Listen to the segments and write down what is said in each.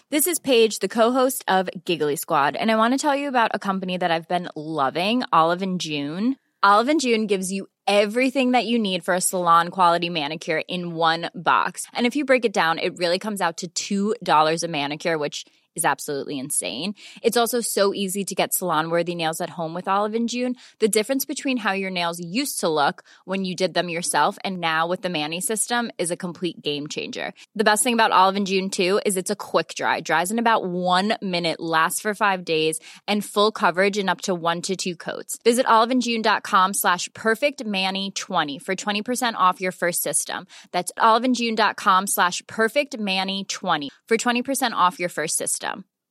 This is Paige, the co-host of Giggly Squad, and I want to tell you about a company that I've been loving, Olive & June. Olive & June gives you everything that you need for a salon-quality manicure in one box. And if you break it down, it really comes out to $2 a manicure, which is absolutely insane. It's also so easy to get salon-worthy nails at home with Olive & June. The difference between how your nails used to look when you did them yourself and now with the Mani system is a complete game changer. The best thing about Olive & June, too, is it's a quick dry. Dries in about 1 minute, lasts for 5 days, and full coverage in up to 1 to 2 coats. Visit oliveandjune.com/perfectmani20 for 20% off your first system. That's oliveandjune.com/perfectmani20 for 20% off your first system.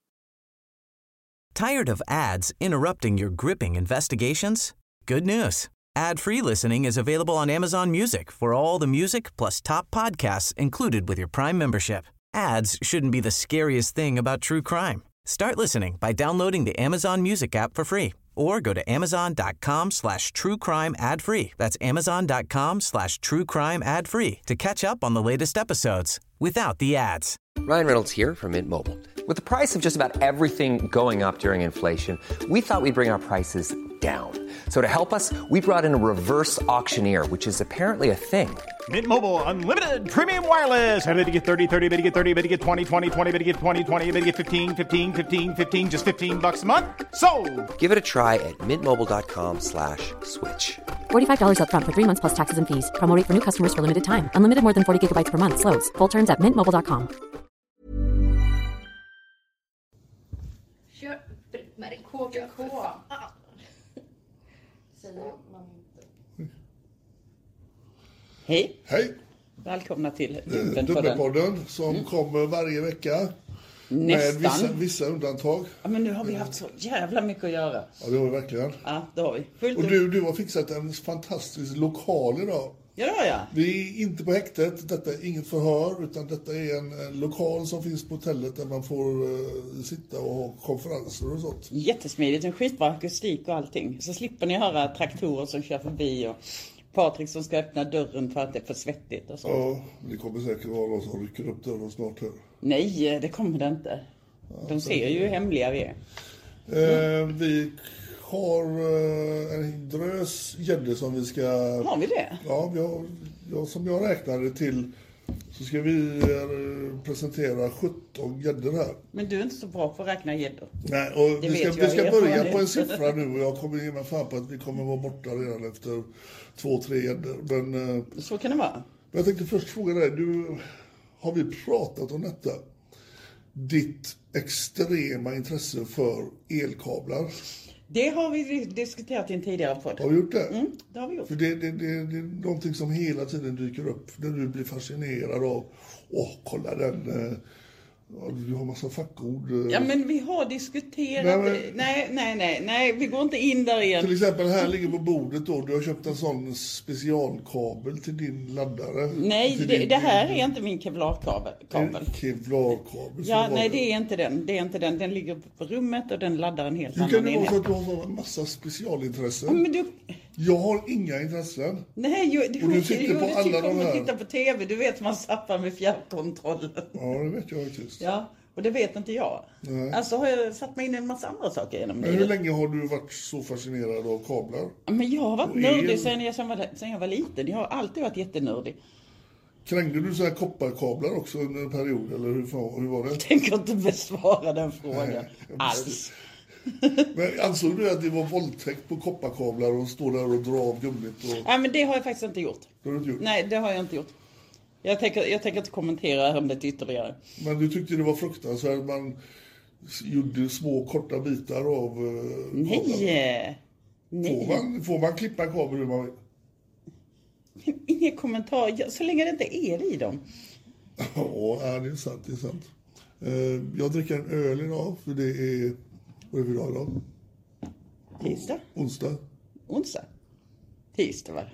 Tired of ads interrupting your gripping investigations? Good news. Ad-free listening is available on Amazon Music for all the music plus top podcasts included with your Prime membership. Ads shouldn't be the scariest thing about true crime. Start listening by downloading the Amazon Music app for free or go to amazon.com/truecrime ad-free. That's amazon.com/truecrime ad-free to catch up on the latest episodes without the ads. Ryan Reynolds here from Mint Mobile. With the price of just about everything going up during inflation, we thought we'd bring our prices down. So to help us, we brought in a reverse auctioneer, which is apparently a thing. Mint Mobile Unlimited Premium Wireless. How to get 30, 30, bit to get 30, bit to get 20, 20, 20, bit to get 20, 20, bit to get 15, 15, 15, 15, just $15 a month? Sold! Give it a try at mintmobile.com/switch. $45 up front for 3 months plus taxes and fees. Promo rate for new customers for limited time. Unlimited more than 40 gigabytes per month. Slows full terms at mintmobile.com. Kör med KK. Hej. Hej. Välkomna till Dubbelpodden som kommer varje vecka. Nästan. Med vissa undantag. Ja, men nu har vi haft så jävla mycket att göra. Ja, det har vi verkligen. Ja, det har vi. Och du har fixat en fantastisk lokal idag. Ja, det har jag. Vi är inte på häktet, detta är inget förhör, utan detta är en lokal som finns på hotellet där man får sitta och ha konferenser och sånt. Jättesmidigt, en skitbra akustik och allting. Så slipper ni höra traktorer som kör förbi och Patrik som ska öppna dörren för att det är för svettigt och sånt. Ja, det kommer säkert vara någon som rycker upp dörren snart här. Nej, det kommer det inte. De ser ju hur hemliga vi är. Vi har en drös gäddor som vi ska... Har vi det? Ja, som jag räknade till så ska vi presentera 17 gäddor här. Men du är inte så bra på att räkna gäddor. Nej, och vi ska börja på en siffra nu och jag kommer ge mig fan på att vi kommer vara borta redan efter 2-3 gäddor. Men så kan det vara. Jag tänkte först fråga dig, har vi pratat om detta? Ditt extrema intresse för elkablar. Det har vi diskuterat i en tidigare podd. Har vi gjort det? Mm, det har vi gjort. För det är någonting som hela tiden dyker upp. Där du blir fascinerad av, kolla den, du har massa fackord. Ja, men vi har diskuterat. Nej, vi går inte in där igen. Till exempel här ligger på bordet då, du har köpt en sån specialkabel till din laddare. Nej, det här är inte min kevlarkabel. En kevlarkabel. Ja, nej, det är inte den. Det är inte den. Den ligger på rummet och den laddar en helt annan enhet. Hur kan det vara så att du har en massa specialintressen? Ja, men jag har inga intressen. Nej, du sitter på alla de här. Titta på tv, du vet man zappar med fjärrkontrollen. Ja, det vet jag faktiskt. Ja, och det vet inte jag. Nej. Alltså har jag satt mig in i en massa andra saker genom det. Hur länge har du varit så fascinerad av kablar? Men jag har varit nördig sen jag var liten. Jag har alltid varit jättenördig. Krängde du så här kopparkablar också under en period? Eller hur var det? Jag tänker inte besvara den frågan alls. Men ansåg du att det var våldtäkt på kopparkablar och stå där och dra av gummit? Nej, men det har jag faktiskt inte gjort. Det har du inte gjort? Nej, det har jag inte gjort. Jag tänker inte kommentera om det ytterligare. Men du tyckte det var fruktansvärt. Man gjorde små korta bitar av Nej. Får man klippa en kabel hur man vill? Ingen kommentar. Så länge det inte är el i dem. Ja, det är sant. Jag dricker en öl idag. För det är... Vad är det för dag idag? Tisdag. Onsdag. Tisdag, va?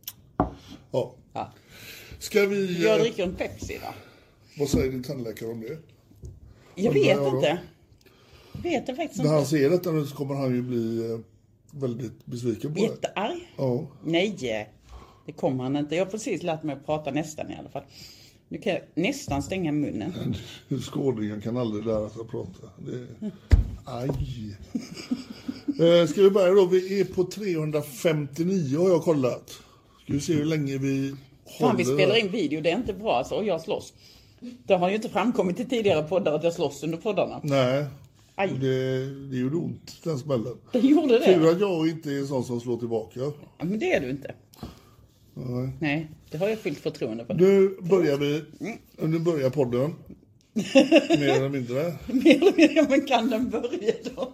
Ja. Ska vi... Jag dricker en Pepsi då. Vad säger din tandläkare om det? Jag vet inte. Vet jag faktiskt inte. När han ser detta nu så kommer han ju bli väldigt besviken på det. Jättearg? Ja. Nej, det kommer han inte. Jag har precis lärt mig att prata nästan i alla fall. Nu kan jag nästan stänga munnen. Skådningen kan aldrig lära sig att prata. Aj. Ska vi börja då? Vi är på 359 har jag kollat. Ska vi se hur länge vi håller. Vi spelar in video, det är inte bra alltså, och jag slåss. Det har ju inte framkommit i tidigare poddar att jag slåss under poddarna. Nej, det gjorde ont den smällen. Det gjorde det. Tur att jag inte är en sån som slår tillbaka. Ja, men det är du inte. Nej, det har jag fyllt förtroende på. Nu börjar podden. Mer eller mindre. Mer eller mindre, men kan den börja då?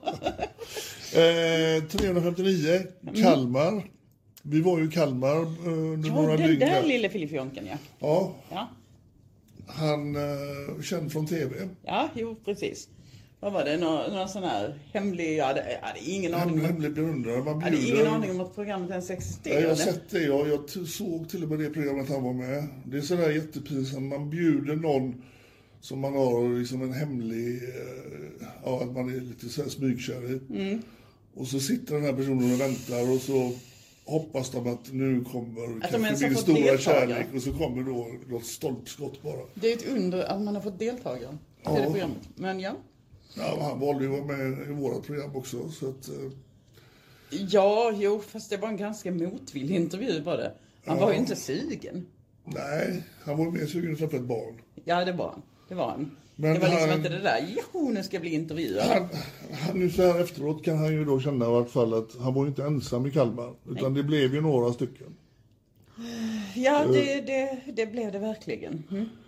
359, Kalmar. Vi var ju i Kalmar under några dygn. Ja, den där lille filifjonken, ja. Ja. Han känd från tv. Ja, jo, precis. Vad var det? Någon sån här hemlig... Jag hade ingen aning. Hemlig beundrare. Jag hade ingen aning om att programmet ens existerade. Jag har sett det. Jag såg till och med det programmet han var med. Det är sådär jättepinsamt. Man bjuder någon som man har liksom en hemlig... att man är lite så här smygkär i. Och så sitter den här personen och väntar och så hoppas de att nu kommer kanske min stora kärlek och så kommer då något stolpskott bara. Det är ett under att man har fått deltagare till det programmet. Men ja, han valde ju att vara med i våra program också. Så att, fast det var en ganska motvillig intervju var det. Han var ju inte sugen. Nej, han var mer sugen att träffa ett barn. Ja, det var han. Men det var liksom inte det där, nu ska bli intervjuad. Nu så här efteråt kan han ju då känna i alla fall att han var ju inte ensam i Kalmar. Utan det blev ju några stycken. Ja, det blev det verkligen.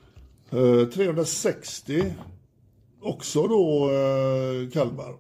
360, också då Kalmar.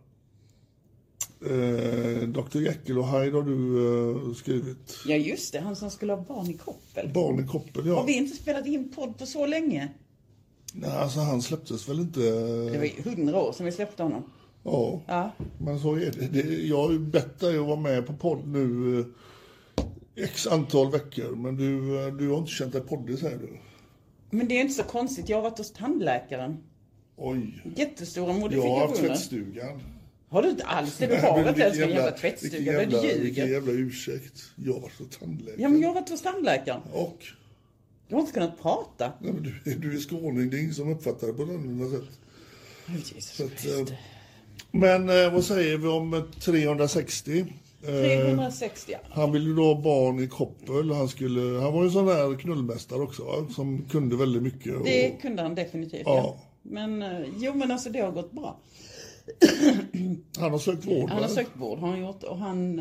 Dr. Jekyll och Hyde har du skrivit. Ja, just det. Han som skulle ha barn i koppel. Barn i koppel, ja. Har vi inte spelat in podd på så länge? Nej, alltså han släpptes väl inte... Det var 100 år sedan vi släppte honom. Ja. Men så är det. Jag har ju bett dig att vara med på podd nu x antal veckor. Men du har inte känt dig poddig, säger du. Men det är inte så konstigt. Jag har varit hos tandläkaren. Oj. Jättestora modifikationer. Jag har haft tvättstugan. Har du inte alls det? Du har väl en jävla tvättstuga? Vilken jävla ursäkt. Jag har varit hos tandläkaren. Ja, men jag har varit hos tandläkaren. Och? Jag har inte kunnat prata. Nej, men du är skåning. Det är ingen som uppfattar det på något sätt. Jesus Christ. Men vad säger vi om 360? 360, ja. Han ville ju då ha barn i koppel. Han var ju en sån där knullmästare också, va? Som kunde väldigt mycket. Det kunde han definitivt, ja. Men alltså det har gått bra. Han har sökt vård. Han har sökt vård, har han gjort. Och han...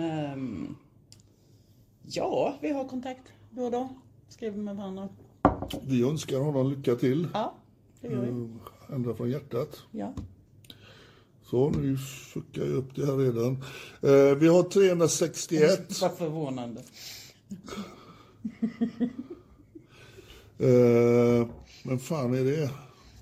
vi har kontakt då och då. Skriver med varandra. Vi önskar honom lycka till. Ja, det gör vi. Ända från hjärtat. Ja. Så, nu suckar jag upp det här redan. Vi har 361. Vad förvånande. Men fan är det?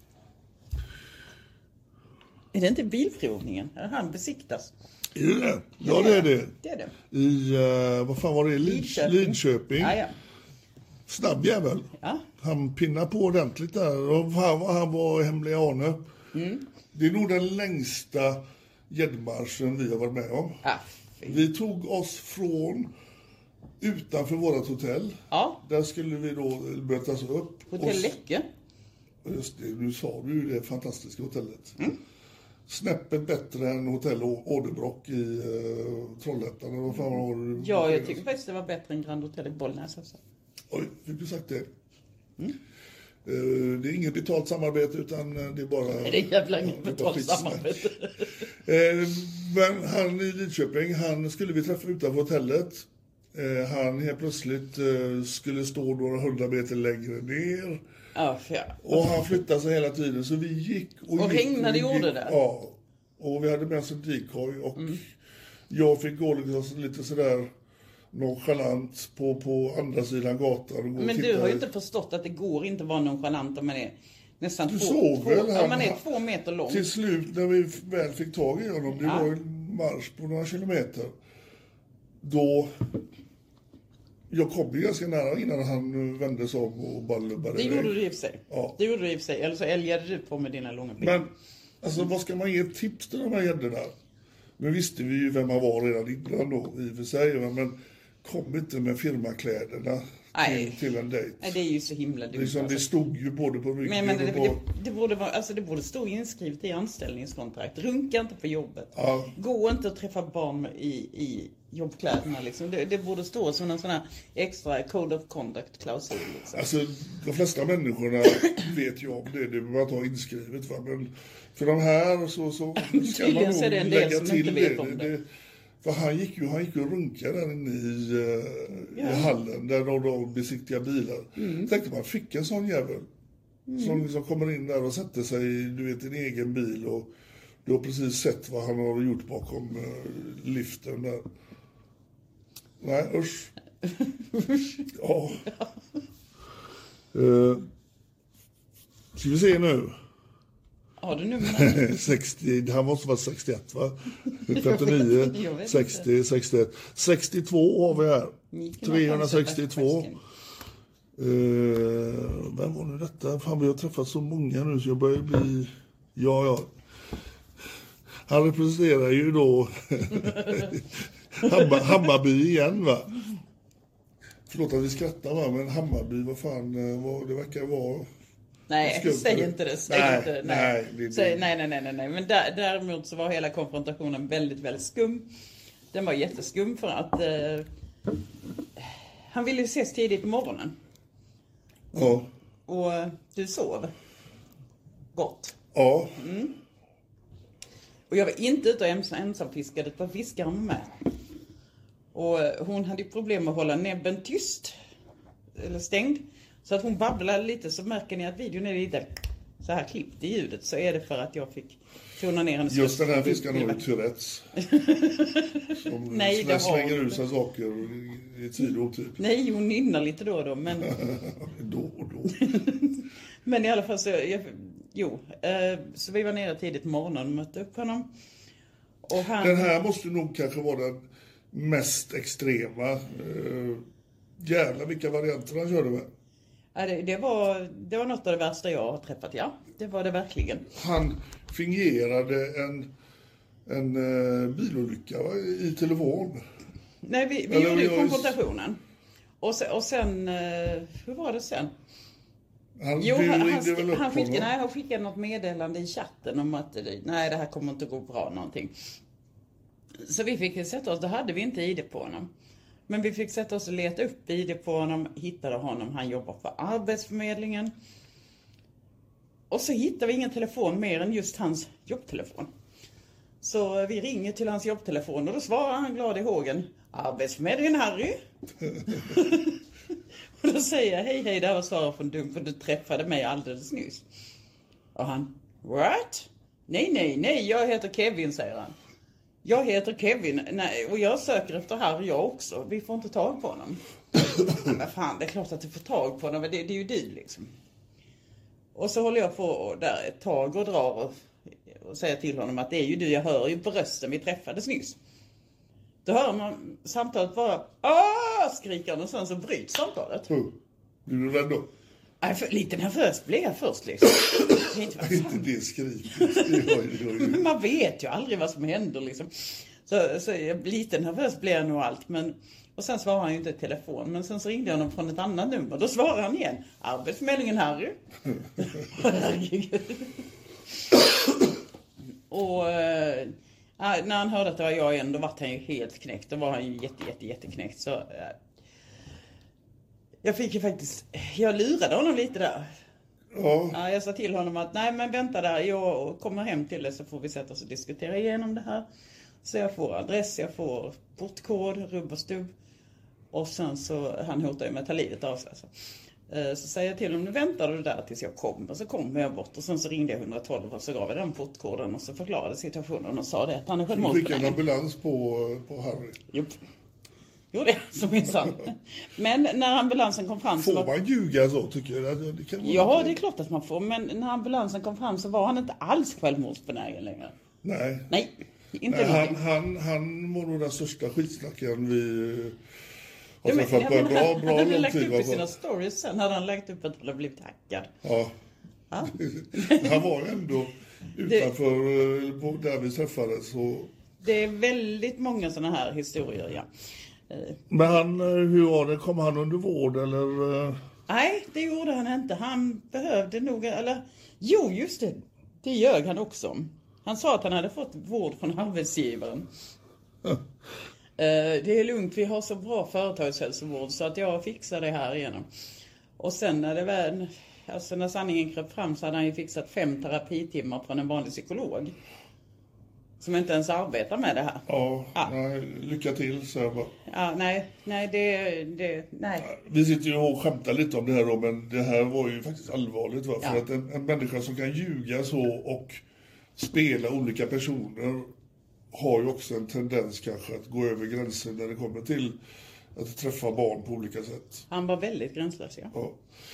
Är det inte bilprovningen? Han besiktas. Är det? Ja, det är det. Det är det. I, vad fan var det? Lidköping. Ja. Snabb jävel. Ja. Han pinnar på ordentligt där. Och han var hemlig Arne. Det är nog den längsta gäddmarschen vi har varit med om. Vi tog oss från utanför vårat hotell. Ja. Där skulle vi då mötas upp. Hotell Läcke. Just det, nu sa du ju det fantastiska hotellet. Snäppet bättre än hotell Åderbrock i Trollhättan. Vad fan var det? Ja, jag tycker faktiskt det var bättre än Grand Hotel i Bollnäs. Alltså. Oj, fick du sagt det? Det är inget betalt samarbete utan det är bara... Det är jävla inget betalt samarbete. Men han i Lidköping, han skulle vi träffa utanför hotellet. Han helt plötsligt skulle stå några 100 meter längre ner. Och han flyttade sig hela tiden så vi gick och regnade gjorde det. Ja, och vi hade med oss en decoy och jag fick gå lite sådär nonchalant på andra sidan gatan. Men du har ju inte förstått att det går inte att vara nonchalant om man är nästan man är 2 meter lång. Till slut när vi väl fick tag i honom, det var en marsch på några kilometer. Då... Jag kom ju ganska nära innan han vände sig om och bara lubbade. Det gjorde du i och för sig. Ja. Det gjorde du i och för sig. Eller så älgade du på med dina långa ben. Men, alltså vad ska man ge tips till de här gäddorna? Nu visste vi ju vem man var redan innan då, i och för sig. Men kom inte med firmakläderna. till en dejt. Nej, det är ju så himla dumt. Liksom, det stod ju både på ryggen men och på... det borde stå inskrivet i anställningskontrakt. Runka inte på jobbet. Ja. Gå inte och träffa barn i jobbkläderna. Liksom. Det borde stå som en sån här extra code of conduct-klausul. Liksom. Alltså, de flesta människorna vet ju om det. Det behöver man ta inskrivet. Va? Men för de här så ska man nog är det en del lägga som till inte vet om det. För han gick ju och runkade där inne i hallen där de besiktiga bilar. Tänkte man, fick en sån jävel som liksom kommer in där och sätter sig i en egen bil och du har precis sett vad han har gjort bakom liften där. Nej, usch. Ja. Ska vi se nu. Har du nummer? 60, han måste vara 61 va? 59, 60, 61. 62 har vi här. 362. Vem var nu detta? Fan, vi har träffat så många nu så jag börjar bli... Ja. Han representerar ju då Hammarby igen va? Förlåt att vi skrattar va, men Hammarby, vad fan, det verkar vara... Nej, säg inte det. Nej. Men däremot så var hela konfrontationen väldigt, väldigt skum. Den var jätteskum för att han ville ses tidigt på morgonen. Ja. Och du sov gott. Ja. Och jag var inte ute och ensamfiskade, det var fiskaren med. Och hon hade ju problem med att hålla näbben tyst. Eller stängd. Så att hon babblar lite, så märker ni att videon är lite så här klippt i ljudet. Så är det för att jag fick tona ner hennes... Just den här fiskan har ju Tourettes. Som slänger ut sig saker i tid och otid. Nej, hon nynnar lite då och då. Men... då och då. Men i alla fall så... Så vi var nere tidigt på morgonen och mötte upp honom. Och han... Den här måste nog kanske vara den mest extrema. Jävlar vilka varianter han körde med. Ja, det var något av det värsta jag har träffat, ja. Det var det verkligen. Han fingerade en bilolycka i telefon. Nej, vi gjorde ju konfrontationen. Och sen, hur var det sen? Han skickade något meddelande i chatten om att det här kommer inte gå bra någonting. Så vi fick sätta oss, då hade vi inte ID på honom. Men vi fick sätta oss och leta upp ID på honom, hittade honom, han jobbar på Arbetsförmedlingen. Och så hittade vi ingen telefon mer än just hans jobbtelefon. Så vi ringer till hans jobbtelefon och då svarar han glad i hågen: Arbetsförmedlingen Harry. Och då säger jag: hej, det här var svaret från Dumpen, du träffade mig alldeles nyss. Och han: what? Nej, jag heter Kevin, säger han. Jag heter Kevin, nej, och jag söker efter Harry jag också. Vi får inte tag på honom. Men fan, det är klart att du får tag på honom, det är ju du liksom. Och så håller jag på där ett tag och drar och säger till honom att det är ju du, jag hör ju på rösten, vi träffades nyss. Då hör man samtalet bara skriker han och sen så bryts samtalet. Blir du rädd då? Lite nervös blev jag först liksom. Inte det skrivet. Men man vet ju aldrig vad som händer liksom. Så lite nervös blev jag nog allt. Och sen svarade han ju inte i telefon. Men sen så ringde jag honom från ett annat nummer. Då svarade han igen: Arbetsförmedlingen Harry. Och när han hörde att det var jag igen, då var han ju helt knäckt. Då var han ju jätteknäckt. Så jag fick ju faktiskt... Jag lurade honom lite där. Ja, jag sa till honom att nej men vänta där, jag kommer hem till det så får vi sätta oss och diskutera igenom det här. Så jag får adress, jag får portkod, rubb och stubb. Och sen så, han hotar ju med att ta livet av sig. Så säger jag till honom, nu väntar du där tills jag kommer. Så kommer jag bort och sen så ringde jag 112 och så gav jag den portkoden och så förklarade situationen och sa det att han är självmordsbenägen. Du fick en ambulans på Harry? Jo, det är så minsann. Men när ambulansen kom fram så... Får man ljuga så, tycker jag? Ja, det är klart att man får. Men när ambulansen kom fram så var han inte alls självmordsbenägen längre. Nej, inte Nej, han var nog den största skitsnackaren vi har träffat på en bra lång tid. Han hade lagt upp i sina stories sen. Hade han lagt upp att han blivit hackad. Ja. Han var ändå utanför där vi träffades. Så... Det är väldigt många sådana här historier, ja. Men han, hur var det? Kom han under vård eller? Nej, det gjorde han inte. Han behövde nog, eller jo just det. Det gör han också. Han sa att han hade fått vård från arbetsgivaren. Det är lugnt, vi har så bra företagshälsovård så att jag fixar det här igenom. Och sen när det var, alltså när sanningen kröp fram så hade han ju fixat 5 terapitimmar från en vanlig psykolog. Som inte ens arbetar med det här. Ja. Nej, lycka till så jag bara. Ja, nej, nej. Vi sitter ju och skämtar lite om det här då, men det här var ju faktiskt allvarligt. Va? Ja. För att en människa som kan ljuga så och spela olika personer har ju också en tendens kanske att gå över gränser när det kommer till att träffa barn på olika sätt. Han var väldigt gränslös, ja. Ja.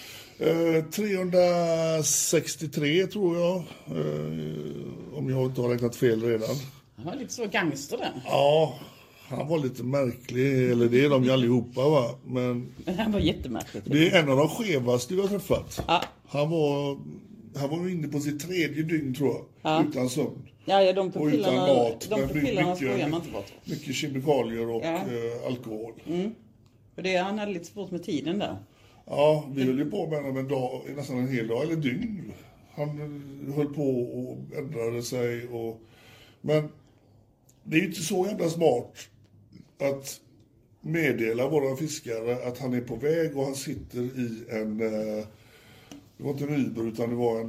363 tror jag, om jag inte har räknat fel redan. Han var lite så gangster den. Ja, han var lite märklig, eller det är de ju allihopa va. Men han var jättemärkligt. Det är en av de skevaste vi har träffat. Ja. Han var inne på sitt 3:e dygn tror jag, utan sömn. Ja, de pupillerna, och utan mat. de pupillerna skojar man inte bort. Mycket kemikalier och alkohol. För det, han hade lite svårt med tiden där. Ja, vi höll ju på med honom en dag, nästan en hel dag, eller dygn. Han höll på och ändrade sig. Men det är ju inte så jävla smart att meddela våra fiskare att han är på väg och han sitter i en... Det var inte en Uber utan det var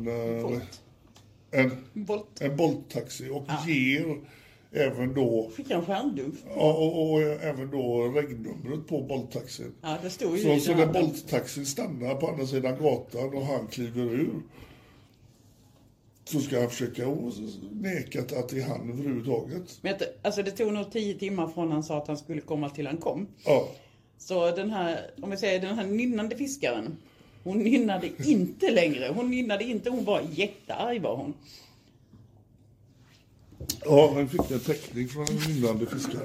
en Bolt-taxi och ger även då... Fick en skärmdump. Ja, och även då regnumret på Bolt-taxin. Ja, det stod ju så när Bolt-taxin stannar på andra sidan gatan och han kliver ur så ska han försöka neka att det är han överhuvudtaget. Men alltså det tog nog 10 timmar från han sa att han skulle komma till han kom. Ja. Så den här, om vi säger den här nynnande fiskaren, hon nynnade inte längre. Hon var jättearg var hon. Ja, han fick en teckning från en nynnande fiskare.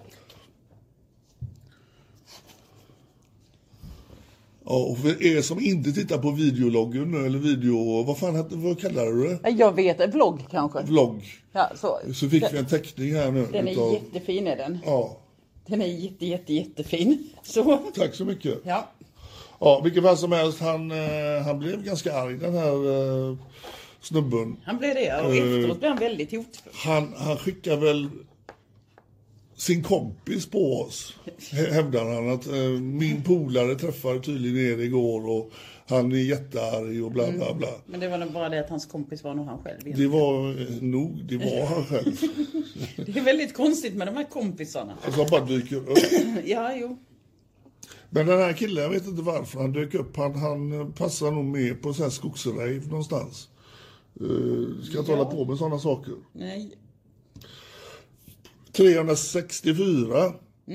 Ja, och för er som inte tittar på videologgen eller vad kallar du det? Jag vet, vlogg kanske. Vlogg. Ja, så fick vi en teckning här nu. Den är jättefin är den. Ja. Den är jättefin. Så. Tack så mycket. Ja. Ja, vilket fall som helst, han blev ganska arg den här snubben. Han blev det och efteråt blev han väldigt hotfull. Han skickar väl sin kompis på oss, hävdar han att min polare träffade tydligen er igår och han är jättearg och bla bla bla. Men det var nog bara det att hans kompis var nog han själv. Det var han själv. Det är väldigt konstigt med de här kompisarna. Alltså han bara dyker upp. Ja, jo. Men den här killen, jag vet inte varför han dök upp. Han passar nog med på så här skogsrejv någonstans. Ska inte hålla på med sådana saker. Nej. 364.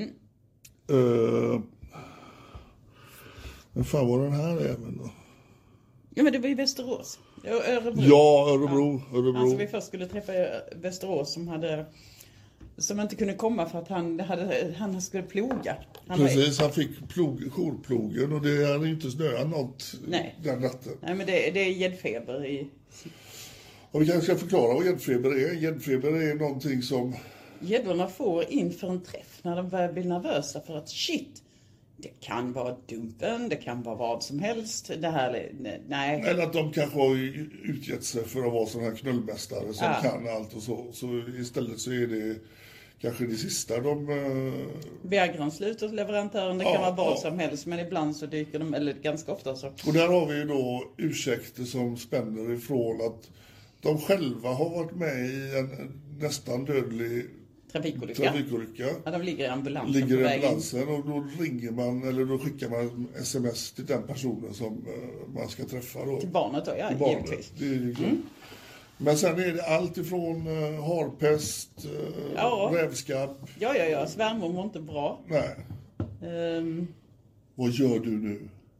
Men fan var den här även då? Ja, men det var i Västerås. Örebro. Ja, Örebro. Alltså vi först skulle träffa Västerås som inte kunde komma för att han skulle ploga. Precis, han fick jourplogen och det hade inte snöat något den natten. Nej, men det är gäddfeber i... Och vi kanske ska förklara vad gäddfeber är. Gäddfeber är någonting som... Gäddorna får inför en träff när de börjar bli nervösa för att shit, det kan vara dumpen, det kan vara vad som helst. Det här, nej. Eller att de kanske har utgett sig för att vara sådana här knullmästare som kan allt och så. Så istället så är det kanske det sista de... Viagran slutar leverantören, det kan vara vad som helst. Men ibland så dyker de, eller ganska ofta så... Och där har vi ju då ursäkter som spänner ifrån att de själva har varit med i en nästan dödlig trafikolycka. Ja, de ligger i ambulansen och då ringer man eller då skickar man sms till den personen som man ska träffa då. Till barnet då, ja, givetvis. Det är liksom. Men sen är det allt ifrån harpest, rävskabb. Ja, svärmor mår inte bra. Nej. Vad gör du nu?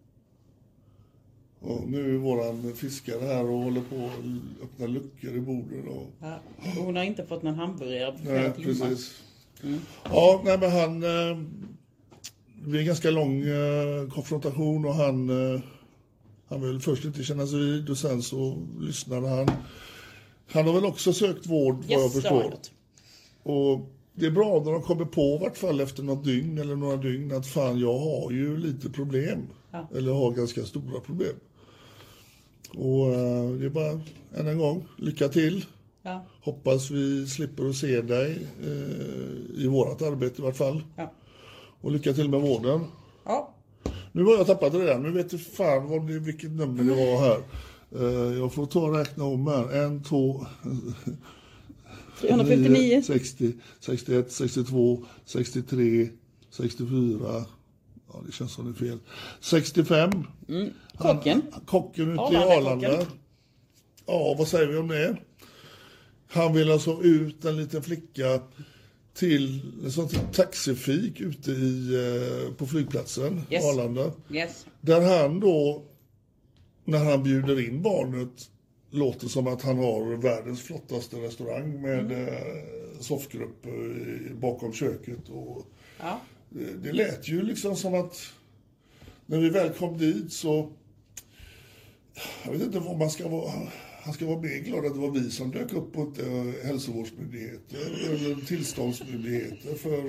Och nu är våran fiskare här och håller på att öppna luckor i bordet. Och hon har inte fått någon hamburgare på flera timmar. Precis. Ja, nej men han... Det blir en ganska lång konfrontation och han vill först inte känna sig vid och sen så lyssnade han. Han har väl också sökt vård vad jag förstår. Och det är bra när de kommer på i vart fall efter något dygn eller några dygn att fan, jag har ju lite problem. Ja. Eller har ganska stora problem. Och det är bara en gång, lycka till. Ja. Hoppas vi slipper att se dig i vårt arbete i vart fall. Ja. Och lycka till med vården. Ja. Nu har jag tappat det där. Nu vet du fan vilket nummer det var här. Jag får ta och räkna om här. 1, 2... 359. 60, 61, 62, 63, 64. Ja, det känns som det är fel. 65. Kocken ute i Arlanda. Ja, vad säger vi om det? Han vill alltså ut en liten flicka till en sån taxifik ute på flygplatsen, yes. Arlanda. Yes. Där han då, när han bjuder in barnet, låter som att han har världens flottaste restaurang med soffgrupp bakom köket. Och ja. Det lät ju liksom som att när vi väl kom dit så... Jag vet inte vad man ska vara... Han ska vara mer glad att det var vi som dök upp på hälsovårdsmyndigheter eller tillståndsmyndigheter. För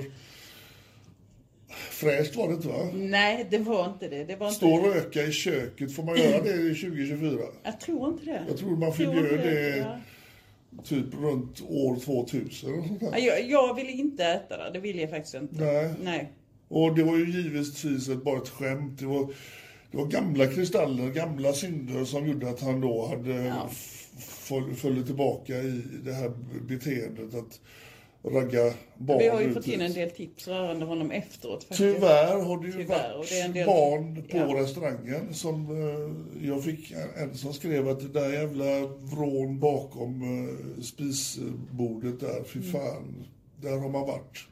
fräscht var det inte, va? Nej, det var inte det. Det var inte stå och röka i köket. Får man göra det i 2024? Jag tror inte det. Jag tror man förbjöd det typ runt år 2000. Och sånt där. Jag ville inte äta det. Det ville jag faktiskt inte. Nej. Och det var ju givetvis bara ett skämt. Det var gamla kristaller, gamla synder som gjorde att han då hade följt tillbaka i det här beteendet att ragga barn. Vi har ju fått in en del tips rörande honom efteråt. Faktiskt. Tyvärr har det ju varit barn på restaurangen som jag fick en som skrev att det där jävla vrån bakom spisbordet där, fy fan, där har man varit.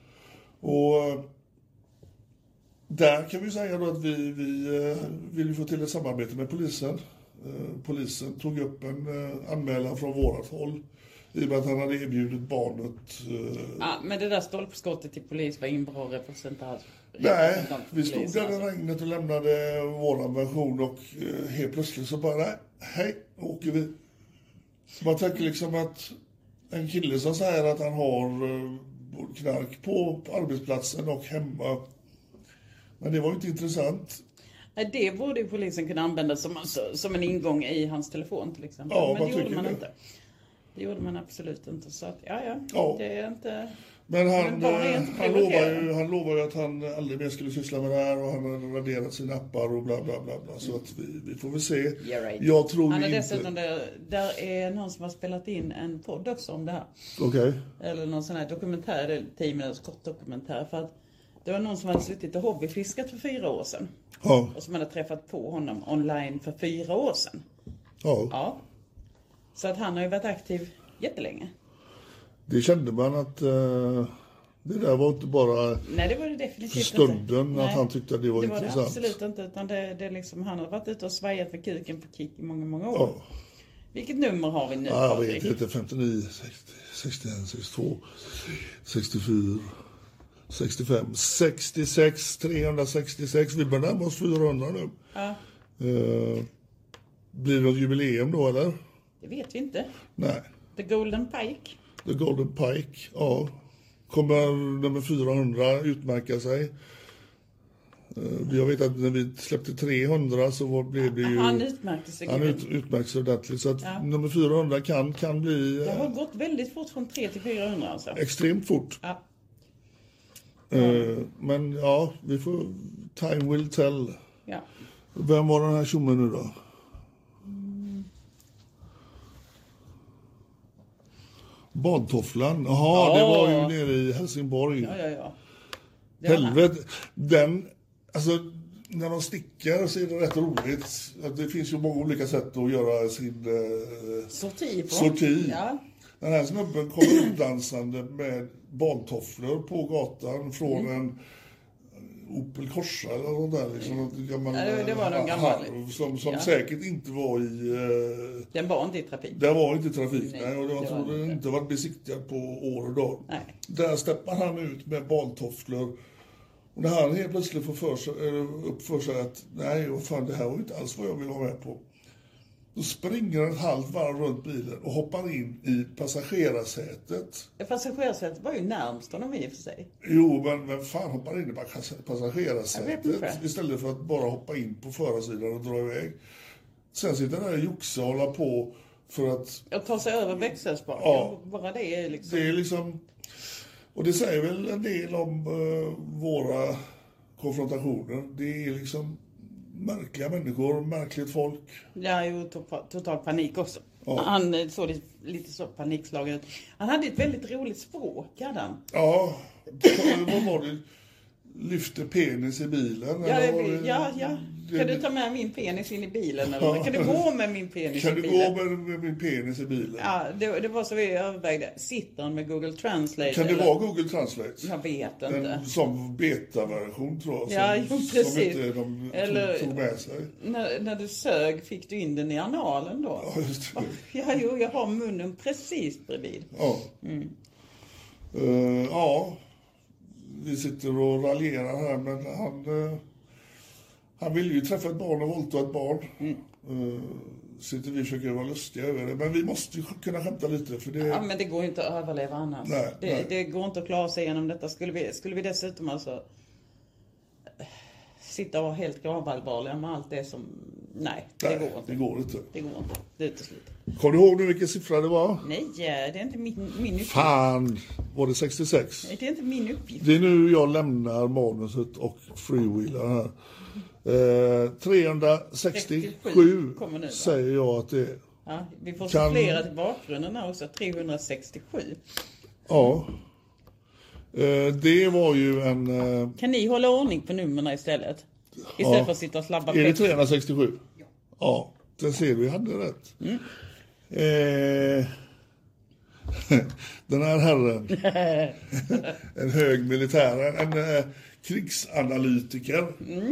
Och där kan vi säga då att vi vill få till ett samarbete med polisen. Polisen tog upp en anmälan från vårat håll i och med att han hade erbjudit barnet. Ja, men det där stolpskottet till polis var ingen bra representant. Nej, vi stod där i regnet och lämnade våran version och helt plötsligt så bara, hej, åker vi. Man tänker liksom att en kille som säger att han har knark på arbetsplatsen och hemma. Men det var ju inte intressant. Det borde ju polisen kunna använda som en ingång i hans telefon till exempel. Ja, men det gjorde man inte. Det gjorde man absolut inte. Så att, ja. Det är inte... Men han lovar ju att han aldrig mer skulle syssla med det här och han har raderat sina appar och bla bla bla. Så att vi får väl se. Yeah, right. Jag tror han är dessutom där är någon som har spelat in en podd också om det här. Okej. Eller någon sån här dokumentär, 10 minuters kort dokumentär. För att det var någon som hade suttit och hobbyfiskat för 4 år sedan. Ja. Och som hade träffat på honom online för 4 år sedan. Ja. Så att han har ju varit aktiv jättelänge. Det kände man att det där var inte bara det var det definitivt stunden inte. Att han tyckte att det var intressant. Det var det absolut inte, utan det liksom, han har varit ute och svajat med kuken på kick i många, många år. Ja. Vilket nummer har vi nu? Jag vet inte, 59, 60, 61, 62, 64, 65, 66, 366. Vi börjar närma oss 400 nu. Ja. Blir det något jubileum då, eller? Det vet vi inte. Nej. The Golden Pike. The Golden Pike, ja. Kommer nummer 400 utmärka sig? Jag vet att när vi släppte 300 så blev det ju... Han utmärkte sig. Han utmärkte sig ordentligt. Så att nummer 400 kan bli... Det har gått väldigt fort från 3 till 400 alltså. Extremt fort. Ja. Men ja, vi får... Time will tell. Ja. Vem var den här tjommen nu då? Badtofflan. Jaha, det var ju nere i Helsingborg. Ja. Helvete. Den, alltså, när de stickar så är det rätt roligt. Det finns ju många olika sätt att göra sin sorti. Ja. Den här snubben kom utdansande med badtofflor på gatan från en Opel Corsa eller något där. Liksom, det var någon gammal. Som säkert inte var i... Den var inte i trafik. Den var inte i trafik, nej. Och jag tror den inte varit besiktigad på år och dag. Nej. Där steppar han ut med badtofflor. Och när han helt plötsligt får upp för sig att nej, vad fan, det här var inte alls vad jag vill vara med på. Då springer han ett halvt varv runt bilen och hoppar in i passagerarsätet. Passagerarsätet var ju närmst honom i och för sig. Jo, men vem fan hoppar in i Jag vet passagerarsätet inte. istället för att bara hoppa in på förarsidan och dra iväg. Sen sitter han där och joxa och hålla på för att... Att ta sig över växelspaken. Ja. Bara det är liksom... Det är liksom... Och det säger väl en del om våra konfrontationer. Det är liksom märkliga människor, märkligt folk. Ja, ju total panik också. Ja. Han såg lite så panikslagen ut. Han hade ett väldigt roligt språk, hade han. Ja, vad var det? Lyfte penis i bilen? Ja. Kan du ta med min penis in i bilen? Eller? Ja. Kan du gå med min penis Kan i du bilen? gå med min penis i bilen? Ja, det var så vi övervägde. Sitter han med Google Translate? Kan det eller? vara Google Translate? Jag vet inte. Som betaversion tror jag. Ja, som precis. inte de tog med sig. När du sög fick du in den i analen då? Ja, just det. Ja, jag har munnen precis bredvid. Ja. Ja. Vi sitter och raljerar här, men han vill ju träffa ett barn och våldta ett barn. Sitter vi och försöker vara lustiga över det. Men vi måste ju kunna skämta lite. För det... Ja, men det går inte att överleva annars. Nej. Det går inte att klara sig igenom detta. Skulle vi dessutom alltså sitta och vara helt gravallvarliga med allt det som... Nej, det går inte. Det går inte. Det går inte. Det är uteslutet. Kommer du ihåg nu vilken siffra det var? Nej, det är inte min uppgift. Fan, var det 66? Nej, det är inte min uppgift. Det är nu jag lämnar manuset och freewheelar här. 367 kommer nu, va? säger jag att det är. Ja, vi får supplera till bakgrunden här också. 367. Ja. Det var ju en... Kan ni hålla ordning på nummerna istället? Istället för att sitta och slabba Är det 367? Ja, det ser du, jag hade rätt. Den här herren, en hög militär, en krigsanalytiker.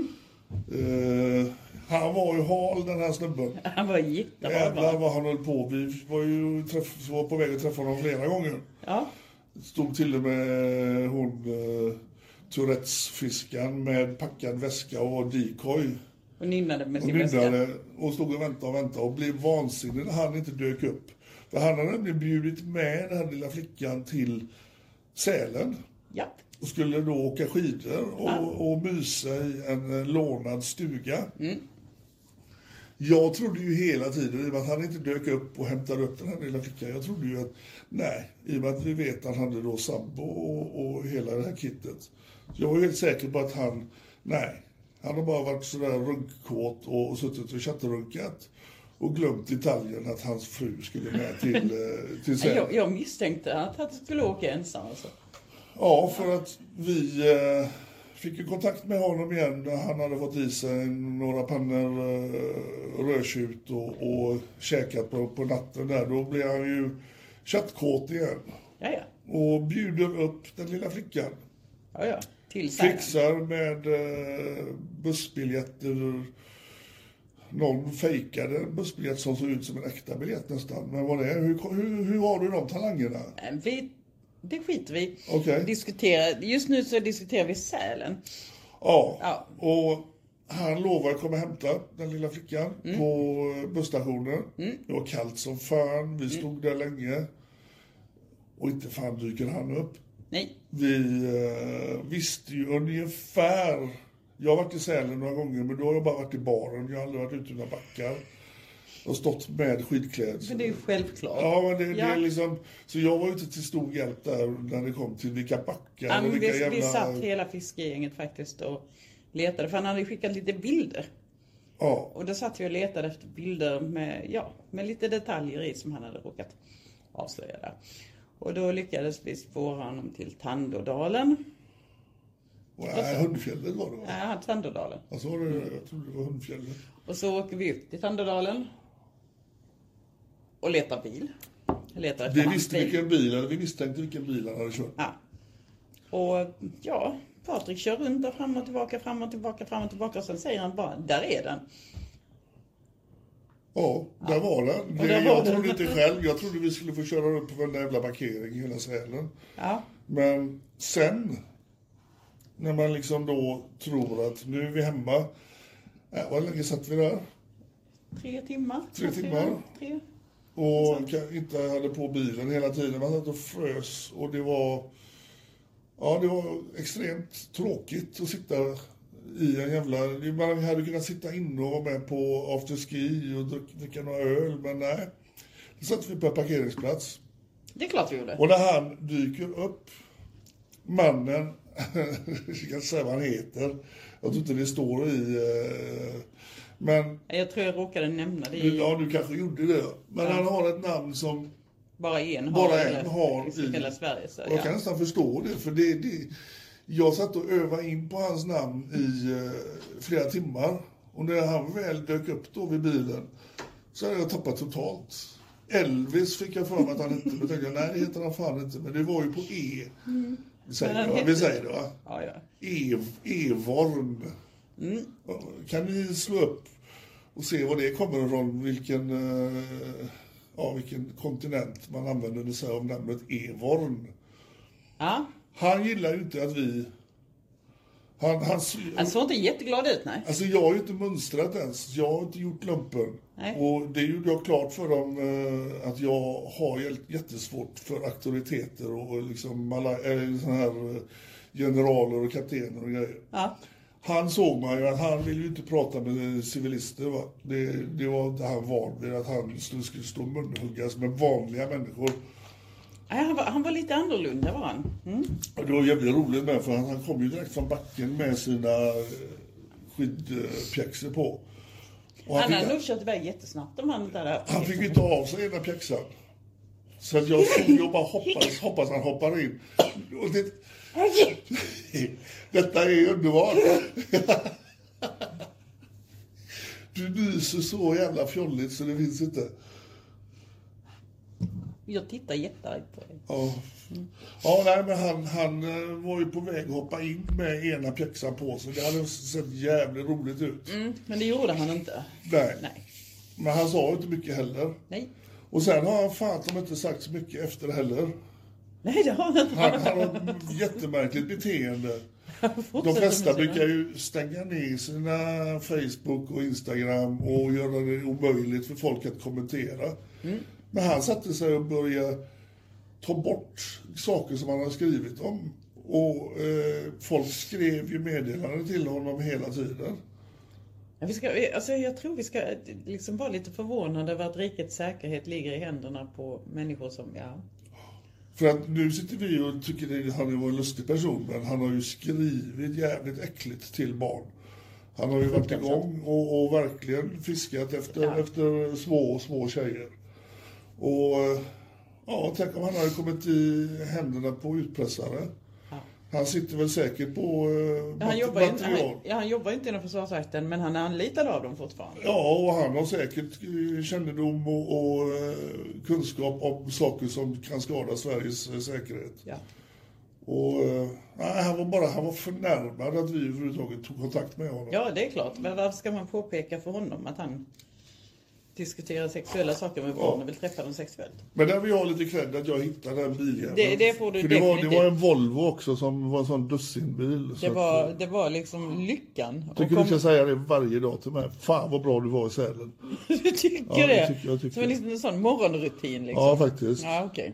Han var ju hal, den här snubben. Han var jättebra. Jävlar vad han höll på. Vi var ju var på väg att träffa honom flera gånger. Ja. Stod till och med hon Tourettes-fiskan med packad väska och decoy. Och nynnade med sin Och väska. Och stod och väntade och blev vansinnig när han inte dök upp. För han hade nämligen bjudit med den här lilla flickan till Sälen. Ja. Och skulle då åka skidor och mysa i en lånad stuga. Jag trodde ju hela tiden, i och med att han inte dök upp och hämtade upp den här lilla flickan. Jag trodde ju att, nej, i och med att vi vet att han hade då sambo och hela det här kittet. Jag var helt säker på att han har bara varit sådär runkkåt och suttit och chattrunkat. Och glömt detaljen att hans fru skulle med till Sälen. Jag misstänkte att han skulle åka ensam alltså. Ja, för att vi fick ju kontakt med honom igen när han hade fått i sig några pannor rödtjut och käkat på natten där. Då blev han ju chattkåt igen. Ja. Och bjuder upp den lilla flickan. Ja. Till Sälen. Fixar med bussbiljetter. Någon fejkade en bussbiljett som såg ut som en äkta biljett nästan. Men vad det är, hur har du de talangerna? Det skiter vi. Okay. Just nu så diskuterar vi Sälen. Ja. Och han lovar att komma och hämta den lilla flickan på busstationen. Det var kallt som fan, vi stod där länge. Och inte fan dyker han upp. Nej. Vi visste ju ungefär... Jag har varit i Sälen några gånger, men då har jag bara varit i baren. Jag har aldrig varit ute i några backar. Och stått med skidklädsel. Men det är ju självklart. Ja, men det är liksom... Så jag var ute till stor hjälp där när det kom till vilka backar Ja, och vilka jävla... Vi satt hela fiskegänget faktiskt och letade. För han hade skickat lite bilder. Ja. Och då satt vi och letade efter bilder med lite detaljer i som han hade råkat avslöja där. Och då lyckades vi spåra honom till Tandådalen. Hundfjället var det, va? Ja, Tandådalen. Alltså var det, jag trodde det var Hundfjället. Och så åker vi upp till Tandådalen. Och letar bil. Vi visste vilken bil, eller vi misstänkte vilken bil han hade kört. Ja. Och Patrik kör runt och fram och tillbaka. Och sen säger han bara, där är den. Ja, där var den. Jag trodde inte själv. Jag trodde vi skulle få köra upp på en jävla parkering i hela Sälen. Ja. Men sen, när man liksom då tror att nu är vi hemma. Vad länge satt vi där? 3 timmar. 3 timmar. 3. Och inte hade på bilen hela tiden. Man satt och frös. Och det var extremt tråkigt att sitta i en jävla... Man hade kunnat sitta inne och vara med på afterski och dricka några öl. Men nej. Då satt vi på en parkeringsplats. Det är klart vi gjorde. Och när han dyker upp, mannen, jag kan säga vad han heter. Jag tror inte det står i... Men... Jag tror jag råkade nämna det. Ja, du kanske gjorde det. Men han har ett namn som... Bara en har i hela Sverige. Så, jag kan nästan förstå det. För jag satt och övade in på hans namn i flera timmar. Och när han väl dök upp då vid bilen så hade jag tappat totalt. Elvis fick jag för mig att han inte. Men tänkte jag, nej det heter han fan inte. Men det var ju på E. Vi säger det va? Ja. Evorn. Kan ni slå upp och se vad det kommer ifrån? Vilken kontinent man använder sig av namnet Evorn. Ja. Han gillar ju inte att vi... Han såg inte jätteglad ut, nej. Alltså jag har ju inte mönstrat ens. Jag har inte gjort lumpen. Nej. Och det gjorde jag klart för dem att jag har jättesvårt för auktoriteter och liksom såna här generaler och kaptener och grejer. Ja. Han såg man ju att han ville ju inte prata med civilister va. Det var inte han van vid att han skulle stå och munhuggas med vanliga människor. Han var lite annorlunda var han. Och det var jävligt roligt med för han kom ju direkt från backen med sina skidpjäxor på. Och han hade nog kört iväg jättesnabbt om han där. Han fick inte av sig ena pjäxan. Så att jag bara hoppas han hoppar in. Och detta är underbart. Du myser så jävla fjolligt så det finns inte. Jag tittar jätteargt på dig. Ja, nej, men han var ju på väg att hoppa in med ena pjäxan på sig. Det hade sett jävligt roligt ut. Men det gjorde han inte. Nej. Men han sa inte mycket heller. Nej. Och sen har han fan inte sagt så mycket efter heller. Nej, det har han inte. Han har ett jättemärkligt beteende. De flesta brukar ju stänga ner sina Facebook och Instagram och göra det omöjligt för folk att kommentera. Men han satte sig och började ta bort saker som han har skrivit om. Och folk skrev ju meddelanden till honom hela tiden. Jag tror vi ska liksom vara lite förvånade över att rikets säkerhet ligger i händerna på människor som, För att nu sitter vi och tycker att han var en lustig person, men han har ju skrivit jävligt äckligt till barn. Han har ju varit igång och verkligen fiskat efter små tjejer. Och tänk om han hade kommit i händerna på utpressare. Han sitter väl säkert på material. Han jobbar inte inom Försvarsmakten, men han är anlitad av dem fortfarande. Ja, och han har säkert kännedom och kunskap om saker som kan skada Sveriges säkerhet. Ja. Och han var förnärmad att vi överhuvudtaget tog kontakt med honom. Ja, det är klart. Men varför ska man påpeka för honom att han diskuterar sexuella saker med barn och vill träffa dem sexuellt? Men där vill jag ha lite cred att jag hittade den biljäveln. Det får du för definitivt. det var en Volvo också som var en sån dussinbil. Det var liksom lyckan. Tycker du ska säga det varje dag till mig. Fan vad bra du var i Sälen. Du tycker det? Jag tycker. Som en sån morgonrutin liksom. Ja, faktiskt. Ja, okej.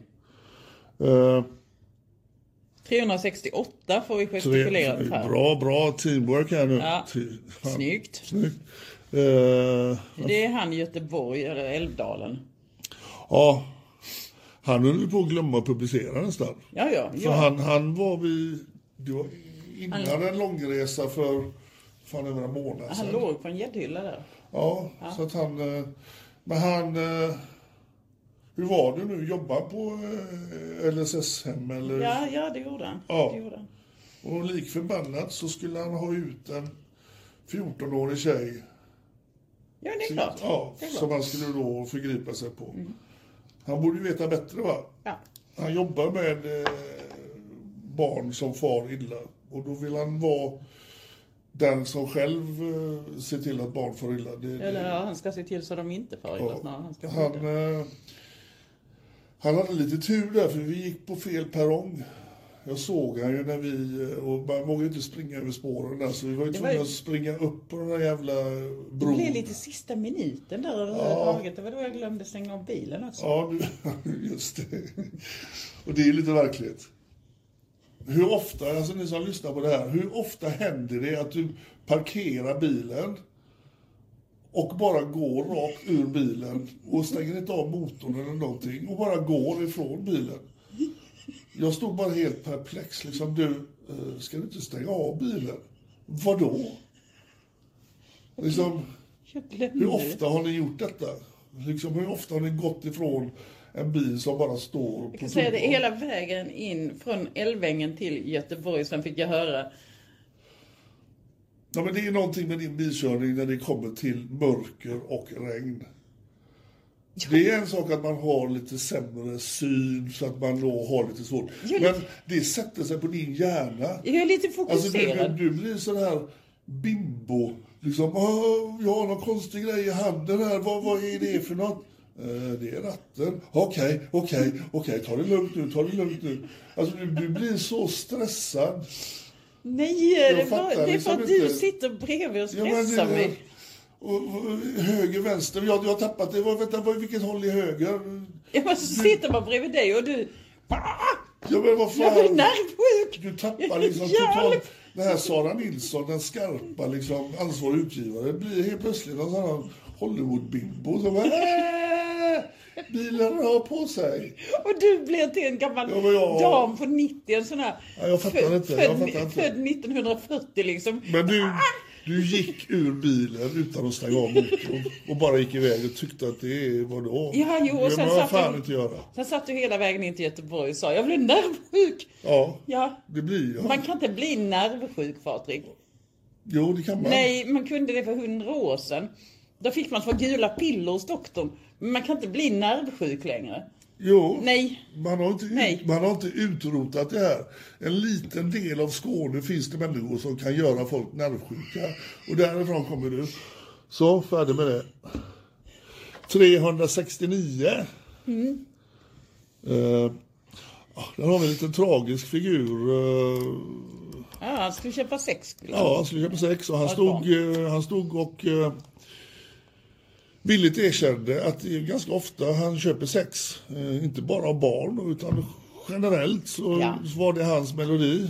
368 får vi gestikulera här. Bra teamwork här nu. Ja. Snyggt. Det är han i Göteborg eller Älvdalen. Ja. Han höll på att glömma att publicera nästan. Ja. För han var det var innan en långresa för några månader sedan. Han låg på en gäddhylla där. Ja, så att han... Men han... Hur var det nu? Jobbar på LSS-hem eller? Ja, det gjorde han. Ja. Det gjorde han. Och lik förbannat så skulle han ha ut en 14-årig tjej. Ja, det är klart. Ja, det är klart. som han skulle då förgripa sig på. Han borde ju veta bättre va? Ja. Han jobbar med barn som far illa. Och då vill han vara den som själv ser till att barn får illa. Han ska se till så de inte far illa. Han hade lite tur där för vi gick på fel perrong. Jag såg han ju när vi, och man vågade inte springa över spåren där, så vi var ju tvungna att springa upp på den där jävla bron. Det blev lite sista minuten där överhuvudtaget. Det var då jag glömde stänga av bilen också. Ja, just det. Och det är lite verkligt. Hur ofta, alltså ni som lyssnar på det här, hur ofta händer det att du parkerar bilen och bara går rakt ur bilen och stänger inte av motorn eller någonting och bara går ifrån bilen? Jag stod bara helt perplex. Liksom, ska du inte stänga av bilen? Vadå? Liksom, hur ofta har ni gjort detta? Liksom, hur ofta har ni gått ifrån en bil som bara står på Jag kan säga det hela vägen in från Älvängen till Göteborg, sen fick jag höra. Ja, men det är någonting med din bilkörning när det kommer till mörker och regn. Det är en sak att man har lite sämre syn så att man då har lite svårt. Men det sätter sig på din hjärna. Jag är lite fokuserad. Alltså du blir sån här bimbo. Liksom, jag har någon konstig grej i handen här. Vad är det för något? Det är ratten. Okej. Ta det lugnt nu. Alltså du blir så stressad. Nej, det är för att du sitter bredvid och stressar mig. Och höger, vänster. Jag har tappat det. Vänta, vilket håll är höger? Jag måste sitta bara bredvid dig och du... Ja, men vad fan? Jag blir nervsjuk. Du tappar liksom totalt... Det här Sara Nilsson, den skarpa liksom, ansvarig utgivare, blir helt plötsligt någon sån här Hollywood-bimbo som bilen har på sig. Och du blir till en gammal dam på 90, en sån här... Ja, jag fattar inte. Född 1940 liksom. Men du gick ur bilen utan att stänga av motorn och bara gick iväg och tyckte att det var då. Ja, jo, och sen satt du hela vägen in till Göteborg och sa, jag blir nervsjuk. Ja, det blir jag. Man kan inte bli nervsjuk, Patrik. Jo, det kan man. Nej, man kunde det för 100 år sedan. Då fick man få gula piller hos doktorn. Men man kan inte bli nervsjuk längre. Jo, nej. Man har inte utrotat det här. En liten del av Skåne finns det människor som kan göra folk nervsjuka. Och därifrån kommer du. Så, färdig med det. 369. Där har vi en liten tragisk figur. Han skulle köpa sex. Ja, han skulle köpa sex. Och han stod och... villigt erkände att det är ganska ofta han köper sex. Inte bara av barn utan generellt så var det hans melodi.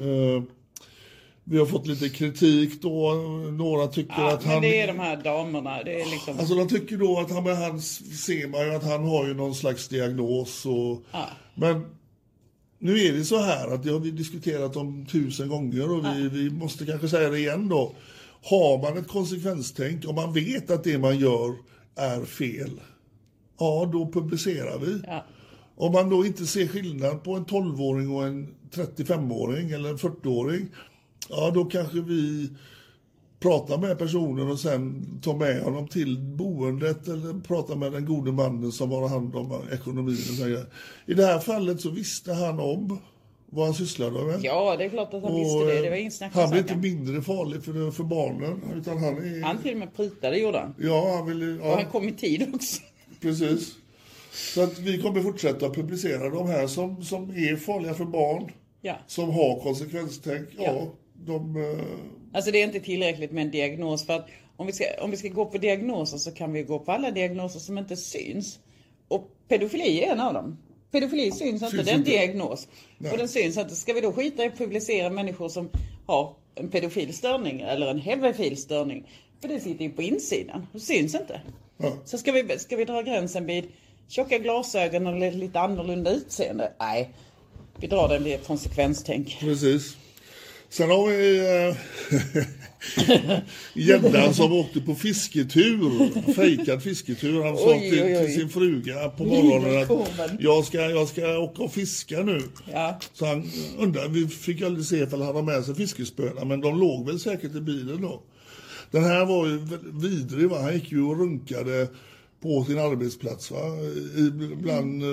Vi har fått lite kritik då. Några tycker att han... men det är de här damerna. Det är liksom... Alltså de tycker då att han ser man ju att han har ju någon slags diagnos. Men nu är det så här att det har vi diskuterat om 1000 gånger och vi måste kanske säga det igen då. Har man ett konsekvenstänk, om man vet att det man gör är fel, då publicerar vi. Om man då inte ser skillnad på en 12-åring och en 35-åring eller en 40-åring, då kanske vi pratar med personen och sen tar med honom till boendet eller pratar med den gode mannen som har hand om ekonomin. Och så. I det här fallet så visste han om vad han sysslade med. Ja, det är klart att han visste det. Det var inget snack. Han blev inte mindre farlig för barnen. Utan han till och med prutade, gjorde han. Ja, han ville... Och han kom i tid också. Precis. Så att vi kommer fortsätta att publicera de här som är farliga för barn. Ja. Som har konsekvenstänk. Alltså det är inte tillräckligt med en diagnos. För att om vi ska gå på diagnoser så kan vi gå på alla diagnoser som inte syns. Och pedofili är en av dem. Pedofili syns inte, det är en diagnos. Nej. Och den syns inte. Ska vi då skita i att publicera människor som har en pedofilstörning eller en hebefilstörning? För det sitter ju på insidan. Det syns inte. Ja. Så ska vi dra gränsen vid tjocka glasögon och lite annorlunda utseende? Nej, vi drar den vid ett konsekvenstänk. Precis. Sen har vi gäddan som åkte på fisketur, fejkad fisketur. Han sa till sin fruga på morgonen att jag ska åka och fiska nu. Ja. Så han undrade, vi fick aldrig se ifall han har med sig fiskespöna, men de låg väl säkert i bilen då. Den här var ju vidrig, va? Han gick ju och runkade på sin arbetsplats, va? Bland...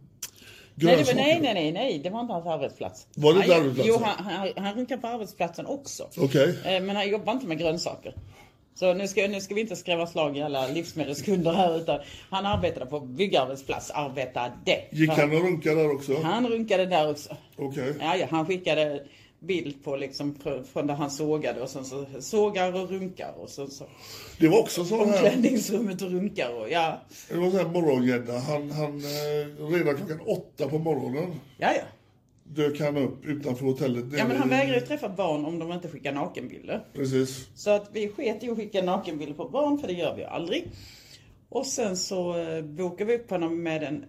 Nej, det var inte hans arbetsplats. Var det inte arbetsplatsen? Jo, han runkade på arbetsplatsen också. Okej. Men han jobbar inte med grönsaker. Så nu ska vi inte skräva slag i alla livsmedelskunder här, utan han arbetade på byggarbetsplats, arbetade. Gick han och runkade där också? Han runkade där också. Okej. Ja, han skickade bild på liksom från där han sågade, och sen så sågar och runkar, och så Det var också så här. omklädningsrummet och runkar, och ja. Det var så här morgongädda. Han redan klockan 8 på morgonen Ja. dök han upp utanför hotellet. Ja, men han vägrar ju träffa barn om de inte skickar nakenbilder. Precis. Så att vi sket i att skicka nakenbilder på barn, för det gör vi aldrig. Och sen så bokade vi upp honom med en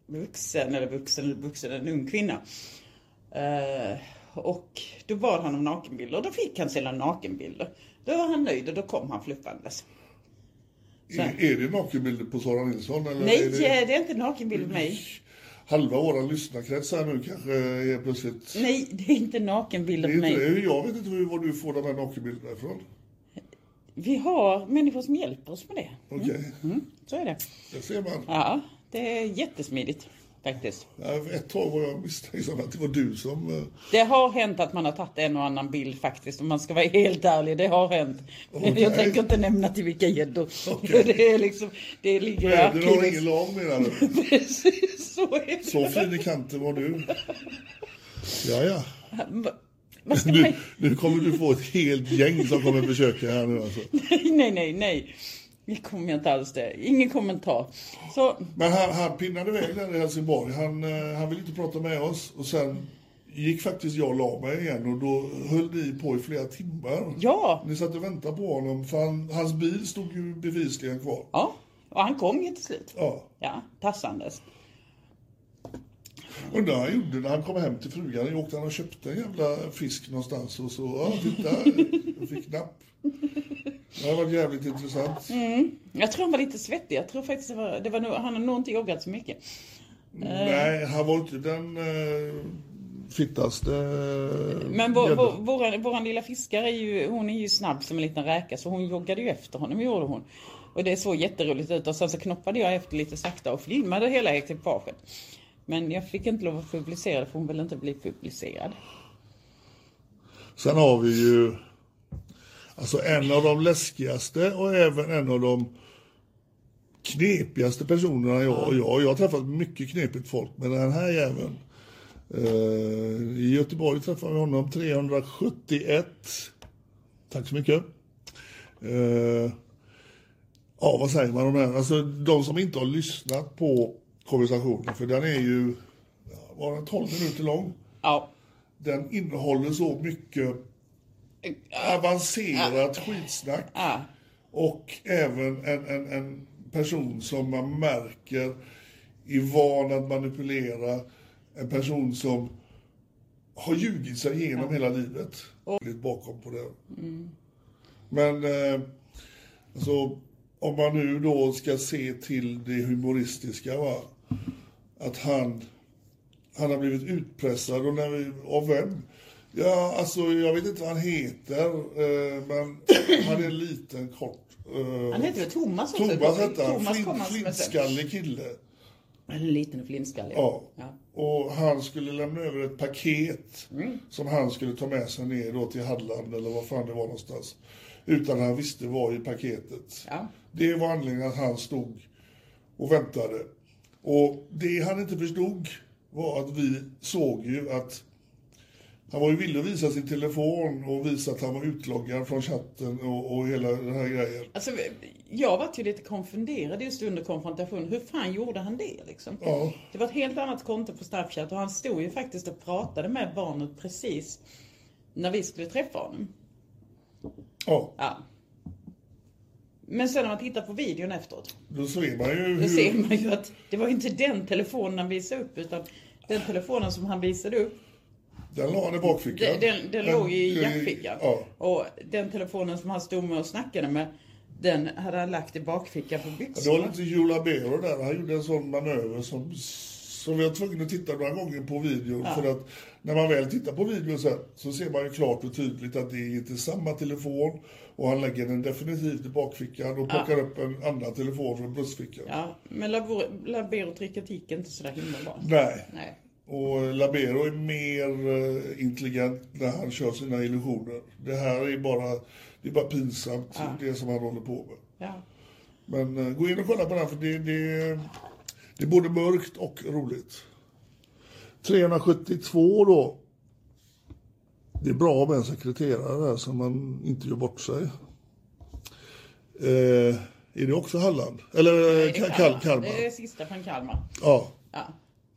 en ung kvinna. Och då bad han om nakenbilder, och då fick han sina nakenbilder. Då var han nöjd, och då kom han fluppandes. Är det nakenbilder på Sara Nilsson? Eller Nej, det är inte nakenbilder på mig. Halva våra lyssnarkrets här nu kanske är plötsligt... Nej, det är inte nakenbilder på mig. Jag vet inte var du får de här nakenbilderna ifrån. Vi har människor som hjälper oss med det. Okej. Så är det. Det ser man. Ja, det är jättesmidigt faktiskt. Ja, ett tag var jag misstänksam att det var du som... Det har hänt att man har tagit en och annan bild faktiskt, om man ska vara helt ärlig. Det har hänt. Okay. Jag tänker inte nämna till vilka gäddor. Okay. Det är liksom, det ligger i arkivet. Du har arkivet. ingen lag med det. Precis, så är det. Så fin i kanten var du. Ja. Nu kommer du få ett helt gäng som kommer försöka här nu alltså. Nej. Det kommer jag inte alls det. Ingen kommentar. Så... Men han pinnade iväg där i Helsingborg. Han ville inte prata med oss. Och sen gick faktiskt jag och la mig igen. Och då höll ni på i flera timmar. Ja. Ni satt och väntade på honom. För hans bil stod ju bevisligen kvar. Ja, och han kom ju till slut. Ja, tassandes. Och när han gjorde, när han kom hem till frugan, åkte han och köpte en jävla fisk någonstans. Och så, titta, jag fick napp. Det har varit jävligt intressant. Jag tror han var lite svettig. Jag tror faktiskt han har nog inte joggat så mycket. Nej, han var inte den fittaste. Men våran lilla fiskare hon är ju snabb som en liten räka, så hon joggade ju efter honom, gjorde hon. Och det såg jätteroligt ut, och sen så knoppade jag efter lite sakta och filmade hela ekipaget. Men jag fick inte lov att publicera det, för hon vill inte bli publicerad. Sen har vi ju alltså en av de läskigaste och även en av de knepigaste personerna jag har träffat mycket knepigt folk, men den här jäveln i Göteborg träffade vi honom 371. Tack så mycket. Vad säger man om den? Alltså de som inte har lyssnat på konversationen, för den är ju var den 12 minuter lång. Ja. Den innehåller så mycket avancerat skitsnack. Och även en person som man märker är van att manipulera. En person som har ljugit sig igenom hela livet. Lite bakom på det. Men alltså, om man nu då ska se till det humoristiska, att han har blivit utpressad, och av vem? Ja, alltså jag vet inte vad han heter, men han är en liten kort. Han heter väl Thomas också? Thomas hette han, flintskallig kille. En liten och flintskallig. Ja, och han skulle lämna över ett paket som han skulle ta med sig ner då till Halland, eller vad fan det var någonstans. Utan han visste vad i paketet. Ja. Det var anledningen att han stod och väntade. Och det han inte förstod var att vi såg ju att han var ju villig att visa sin telefon och visa att han var utloggad från chatten och hela den här grejen. Alltså, jag var ju lite konfunderad just under konfrontationen. Hur fan gjorde han det liksom? Ja. Det var ett helt annat konto på Snapchat, och han stod ju faktiskt och pratade med barnet precis när vi skulle träffa honom. Ja. Men sen när man tittar på videon efteråt, då ser man ju då ser man ju att det var inte den telefonen han visade upp, utan den telefonen som han visade upp, den låg han i bakfickan. Den låg i jackfickan. Ja. Och den telefonen som han stod med och snackade med, den hade han lagt i bakfickan på byxorna. Det var lite Joe Labero där. Han gjorde en sån manöver som vi var tvungna att titta några gånger på videon. För att när man väl tittar på videon så ser man ju klart och tydligt att det är inte samma telefon. Och han lägger den definitivt i bakfickan och plockar upp en annan telefon från bröstfickan. Ja, men Labero-tricket gick inte sådär himla bra. Nej. Och Labero är mer intelligent när han kör sina illusioner. Det här är bara pinsamt, det som han håller på med. Ja. Men gå in och kolla på den, för det är både mörkt och roligt. 372 då. Det är bra med en sekreterare där så man inte gör bort sig. Är det också Halland? Eller Kalmar? Det är sista från Kalmar. Ja. Ja.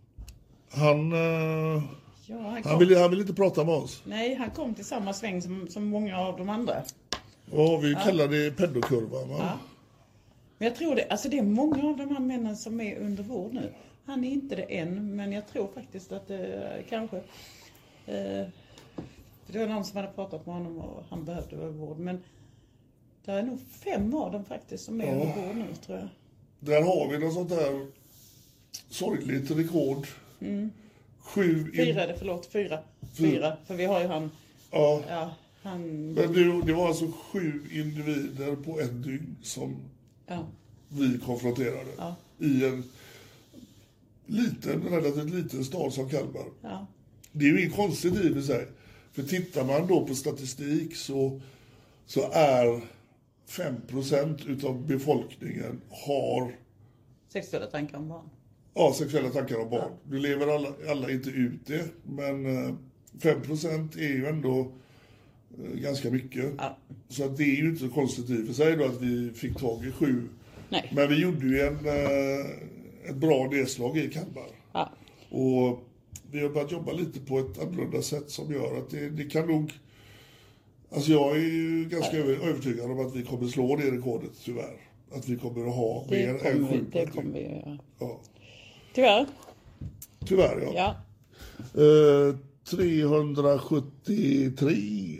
Han vill inte prata med oss. Nej, han kom till samma sväng som många av de andra. Ja, vi kallar det pedokurvan, va? Ja. Men jag tror det är många av de här männen som är under vård nu. Han är inte det än, men jag tror faktiskt att det kanske... det var någon som hade pratat med honom och han behövde vård. Men det är nog 5 av dem faktiskt som är under vård nu, tror jag. Där har vi något sånt där sorgligt rekord. 4, för vi har ju han... Ja. Han... Men det var alltså 7 individer på ett dygn som vi konfronterade. Ja. I en relativt liten stad som Kalmar. Ja. Det är ju inget konstigt i och för sig. För tittar man då på statistik så är 5% utav befolkningen har sexuella tankar om barn. Ja, sexuella tankar om barn. Nu lever alla inte ut det, men 5% är ju ändå ganska mycket. Ja. Så att det är ju inte så konstigt i för sig då att vi fick tag i 7. Nej. Men vi gjorde ju ett bra nedslag i Kalmar. Ja. Och vi har börjat jobba lite på ett annorlunda sätt som gör att det kan nog... Alltså jag är ju ganska övertygad om att vi kommer slå det rekordet, tyvärr. Att vi kommer att ha mer än 7. Det kommer vi göra. Ja. Tyvärr, ja. 373.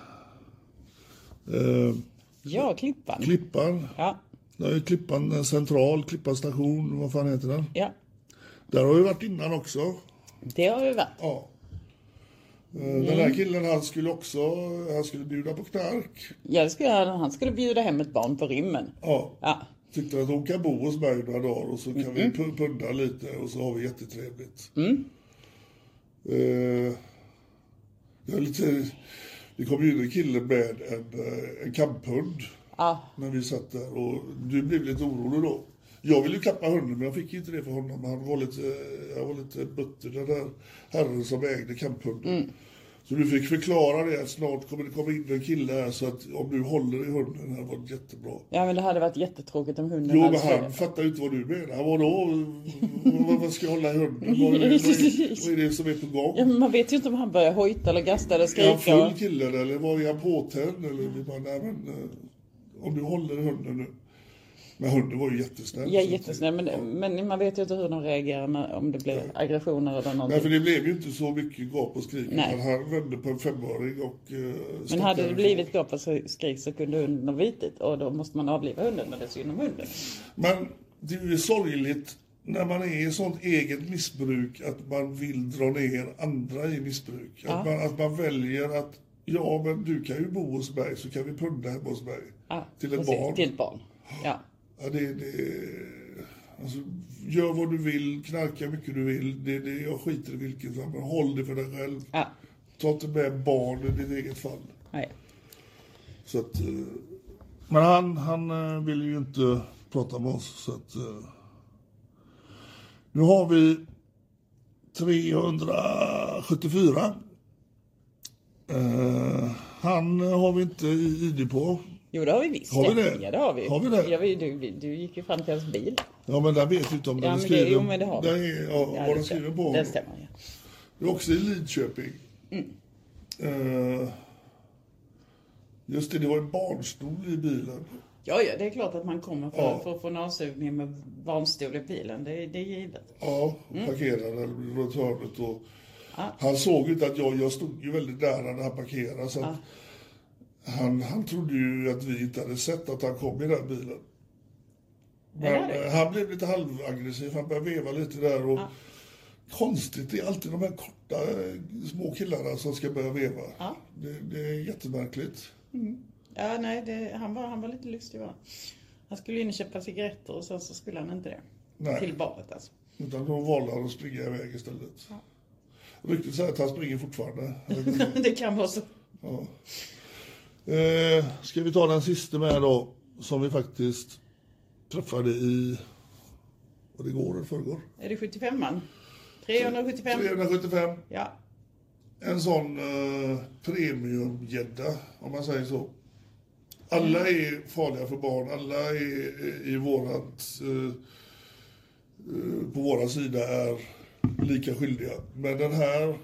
Ja, Klippan. Klippan. Ja. Där är Klippan central, Klippan station, vad fan heter den? Ja. Där har vi varit innan också. Det har vi varit. Ja. Den här killen, han skulle bjuda på knark. Ja, han skulle bjuda hem ett barn på rimmen. Ja. Tyckte att hon kan bo hos mig några dagar och så kan vi punda lite och så har vi jättetrevligt. Det kom ju en kille med en kamphund när vi satt där och du blev lite orolig då. Jag ville ju klappa hunden men jag fick inte det för honom. Han var lite butter, den där herren som ägde kamphunden. Så du fick förklara det att snart kommer det komma in en kille här så att om du håller i hunden här var det jättebra. Ja, men det hade varit jättetråkigt om hunden men han fattar inte vad du menar. Vad ska jag hålla i hunden? Vad är det som är på gång? Ja, men man vet ju inte om han börjar hojta eller gasta eller skrika. Är han full killen eller var är han påtänd? Eller vi bara, nej men om du håller i hunden nu. Men hunden var ju jättesnäll. Ja, jättesnäll. Men man vet ju inte hur de reagerar om det blir aggressioner eller någonting. Nej, för det blev ju inte så mycket gap och skrik. Han vände på en 5-åring och... men hade det blivit gap och skrik så kunde hunden ha vitit. Och då måste man avliva hunden när det är synd om hunden. Men det är ju sorgligt när man är i sånt eget missbruk att man vill dra ner andra i missbruk. Att man väljer att men du kan ju bo hos mig så kan vi punda hemma hos mig. Till ett barn. Till ett barn, ja. Ja, alltså, gör vad du vill, knarka mycket du vill. Jag skiter i vilket, men håll det för dig själv. Ja. Ta inte med barn i ditt eget fall. Nej. Så att, men han vill ju inte prata med oss. Så att, nu har vi 374. Han har vi inte ID på. Jo, det har vi visst. Har vi det? Ja, det har vi. Har vi det? Ja, du gick ju fram till hans bil. Ja, men där vet vi inte om den är skriven. Jo, men det har vi. Var den skriven på? Den stämmer, ja. Det är också i Lidköping. Just det var en barnstol i bilen. Ja, det är klart att man kommer för att få en avsugning med barnstol i bilen. Det är givet. Ja, parkerade runt hörnet och han såg inte att jag stod ju väldigt nära när han parkerade så att han trodde ju att vi inte hade sett att han kom i den bilen. Men han blev lite halvaggressiv, han började veva lite där och konstigt, det är alltid de här korta små killarna som ska börja veva. Det är jättemärkligt. Ja, nej, han var lite lustig va. Han skulle in och köpa cigaretter och sen så skulle han inte det. Nej. Till baret alltså. Utan då valde han att springa iväg istället. Ryktet säger att han springer fortfarande. Det kan vara så. Ja. Ska vi ta den sista med då, som vi faktiskt träffade i, och det går eller förrgår? Är det 75 man? 375? 375. Ja. En sån premiumgädda, om man säger så. Alla är farliga för barn, alla är i på våra sida är lika skyldiga. Men den här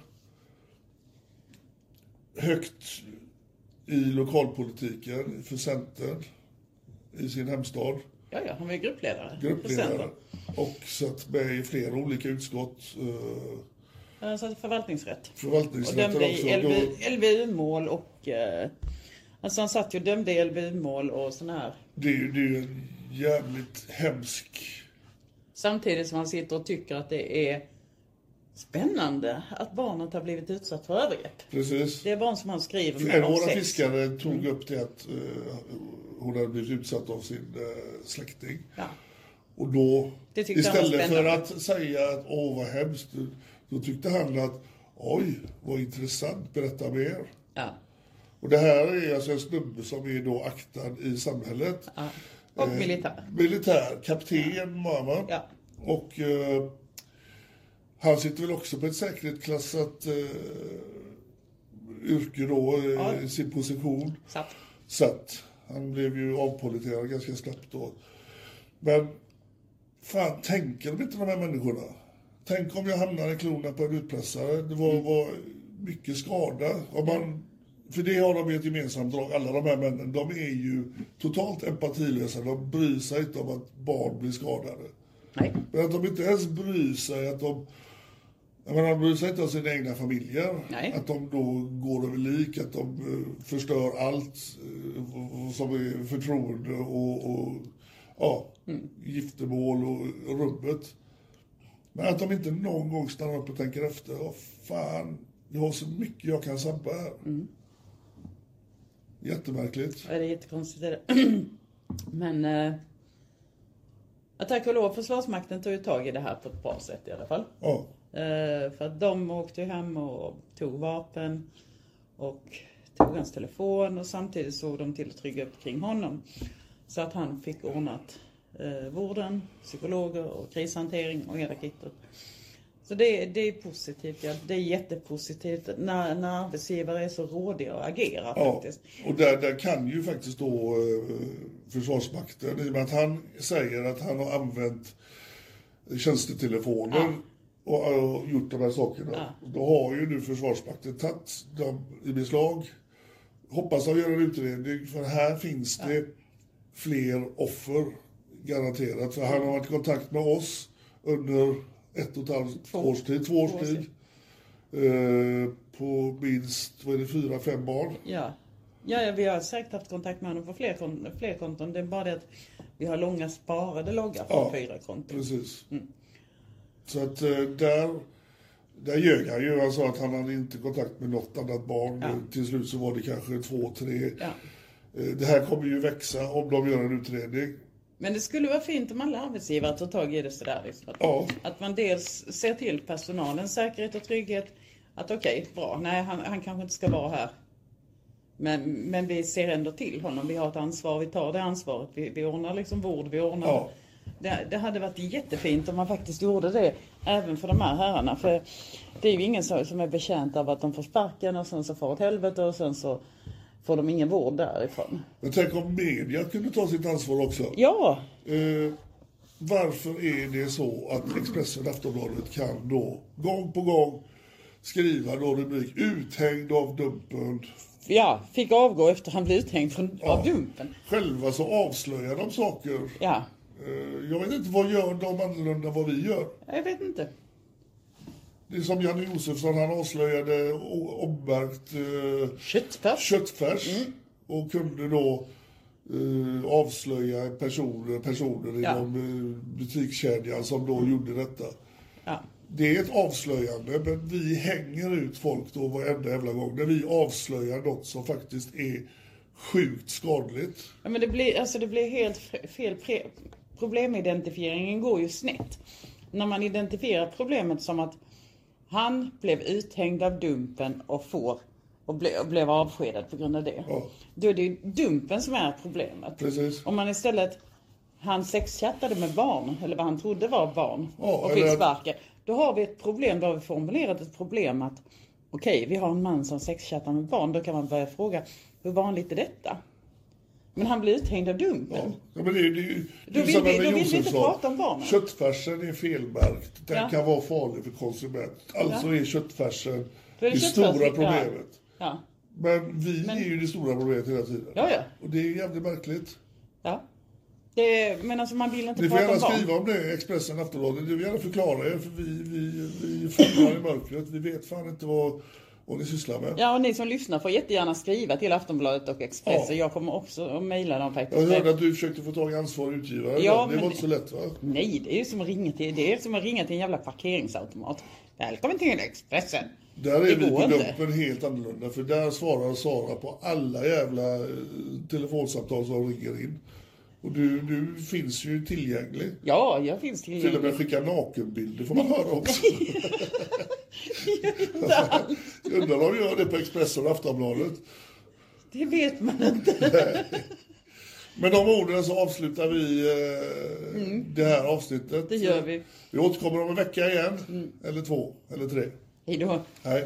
högt i lokalpolitiken för Centern i sin hemstad. Ja, han var ju gruppledare. Gruppledare. Och satt med i flera olika utskott. Han satt förvaltningsrätt. Förvaltningsrätt och dömde också. I LVU-mål och... Alltså han satt ju och dömde i LVU-mål och sån här. Det är ju en jävligt hemsk... Samtidigt som han sitter och tycker att det är spännande att barnet har blivit utsatt för övergrepp. Precis. Det är barn som han skriver med en av om våra sex. fiskare tog upp det att hon hade blivit utsatt av sin släkting. Ja. Och då, istället för spännande. att säga att vad hemskt, då tyckte han att oj, vad intressant, berätta mer. Ja. Och det här är alltså en snubbe som är då aktad i samhället. Ja. Och militär. Militär, kapten, mamma. Ja. Och han sitter väl också på ett säkerhetsklassat yrke då, i sin position. Satt. Han blev ju avpoliterad ganska snabbt då. Men fan, tänker de inte de här människorna? Tänk om jag hamnar i klorna på en utpressare. Det var mycket skada. För det har de ett gemensamt drag, alla de här männen. De är ju totalt empatilösa. De bryr sig inte om att barn blir skadade. Nej. Men att de inte ens bryr sig att de bryr sig inte om sina egna familjer. Nej. Att de då går över lik, att de förstör allt som är förtroende och giftermål och rubbet. Men att de inte någon gång stannar upp och tänker efter. Fan, jag har så mycket jag kan sabba här. Jättemärkligt. Ja, det är jättekonstigt. Men tack och lov, Försvarsmakten tog ju tag i det här på ett bra sätt i alla fall. Ja. För att de åkte hem och tog vapen och tog hans telefon och samtidigt såg de till att trygga upp kring honom. Så att han fick ordnat vården, psykologer och krishantering och hela kittet. Så det är positivt, ja. Det är jättepositivt när arbetsgivare är så rådiga och agerar faktiskt. Och där kan ju faktiskt då Försvarsmakten, i och med att han säger att han har använt tjänstetelefonen och gjort de här sakerna. Ja. Då har ju nu Försvarsmakten tagit dem i beslag. Hoppas att göra en utredning, för här finns det fler offer garanterat. För han har varit i kontakt med oss under 1,5 års tid, 2 års tid. På minst 4-5 barn. Ja, vi har säkert haft kontakt med honom på fler konton. Det är bara det att vi har långa sparade loggar från 4 konton. Precis. Så att där ljög han ju. Han sa att han hade inte kontakt med något annat barn. Ja. Till slut så var det kanske 2-3. Ja. Det här kommer ju växa om de gör en utredning. Men det skulle vara fint om alla arbetsgivare tar tag i det sådär. Att man dels ser till personalens säkerhet och trygghet. Att okej, bra, nej han kanske inte ska vara här. Men vi ser ändå till honom. Vi har ett ansvar, vi tar det ansvaret. Vi ordnar liksom vård, vi ordnar... Ja. Det hade varit jättefint om man faktiskt gjorde det även för de här herrarna. För det är ju ingen som är betjänt av att de får sparken och sen så får ett helvete och sen så får de ingen vård därifrån. Men tänk om media kunde ta sitt ansvar också. Ja. Varför är det så att Expressen och Aftonbladet kan då gång på gång skriva då rubrik uthängd av Dumpen? Ja, fick avgå efter han blev uthängd av Dumpen. Själva så avslöjar de saker. Ja. Jag vet inte, vad gör de annorlunda än vad vi gör? Jag vet inte. Det är som Janne Josefsson, han avslöjade ommärkt köttfärs. Och kunde då avslöja personer inom butikskedjan som då gjorde detta. Ja. Det är ett avslöjande, men vi hänger ut folk då varenda jävla gång när vi avslöjar något som faktiskt är sjukt skadligt. Ja, men det blir helt fel. Problemidentifieringen går ju snett. När man identifierar problemet som att Han blev uthängd av Dumpen och blev avskedad på grund av det. Ja. Då är det ju Dumpen som är problemet. Precis. Om man istället, han sexchattade med barn, eller vad han trodde var barn, och fick eller... sparken. Då har vi ett problem, då har vi formulerat ett problem att okej, vi har en man som sexchattar med barn. Då kan man börja fråga, hur vanligt är detta? Men han blir uthängd av Dumpen. Ja, men det är då vill vi inte prata om barnen. Köttfärsen är felmärkt. Den kan vara farlig för konsument. Alltså är köttfärsen det stora problemet. Ja. Men vi är ju det stora problemet hela tiden. Ja. Och det är jävligt märkligt. Ja. Men alltså man vill inte ni prata om barn. Ni får gärna skriva om det, Expressen, Aftonbladet. Du vill gärna förklara er, för vi flyger i mörkret. Vi vet fan inte vad ni sysslar med. Ja, och ni som lyssnar får jättegärna skriva till Aftonbladet och Expressen. Ja. Jag kommer också att mejla dem faktiskt. Jag hörde att du försökte få tag i ansvarig utgivare. Ja, det var inte så lätt, va? Nej, det är som att ringa till en jävla parkeringsautomat. Välkommen till Expressen. Där är vi på Dumpen helt annorlunda. För där svarar Sara på alla jävla telefonsamtal som ringer in. Och du finns ju tillgänglig. Ja, jag finns tillgänglig. Till och med skicka nakenbilder får man höra också. Jag undrar om du gör det på Expressen och Aftonbladet. Det vet man inte. Men de orden så avslutar vi det här avsnittet. Det gör vi. Vi återkommer om en vecka igen. Eller 2, eller 3. Hej då. Hej.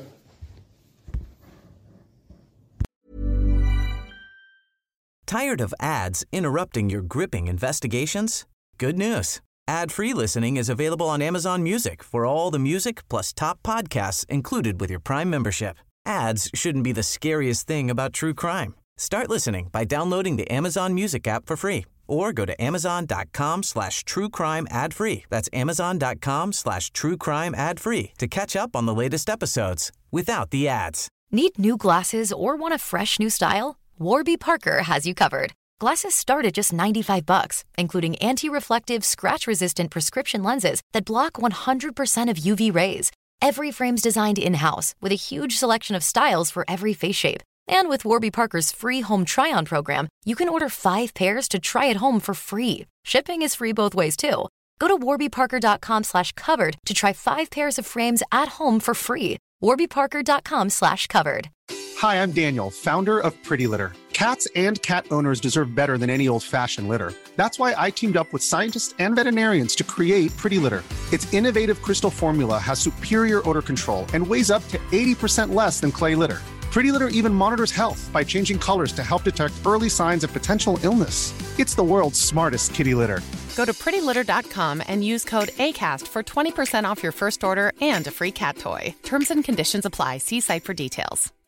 Tired of ads interrupting your gripping investigations? Good news. Ad-free listening is available on Amazon Music for all the music plus top podcasts included with your Prime membership. Ads shouldn't be the scariest thing about true crime. Start listening by downloading the Amazon Music app for free or go to amazon.com/truecrime ad-free. That's amazon.com/truecrime ad-free to catch up on the latest episodes without the ads. Need new glasses or want a fresh new style? Warby Parker has you covered. Glasses start at just $95, including anti-reflective, scratch-resistant prescription lenses that block 100% of UV rays. Every frame's designed in-house with a huge selection of styles for every face shape. And with Warby Parker's free home try-on program, you can order 5 pairs to try at home for free. Shipping is free both ways, too. Go to warbyparker.com/covered to try 5 pairs of frames at home for free. warbyparker.com/covered. Hi, I'm Daniel, founder of Pretty Litter. Cats and cat owners deserve better than any old-fashioned litter. That's why I teamed up with scientists and veterinarians to create Pretty Litter. Its innovative crystal formula has superior odor control and weighs up to 80% less than clay litter. Pretty Litter even monitors health by changing colors to help detect early signs of potential illness. It's the world's smartest kitty litter. Go to prettylitter.com and use code ACAST for 20% off your first order and a free cat toy. Terms and conditions apply. See site for details.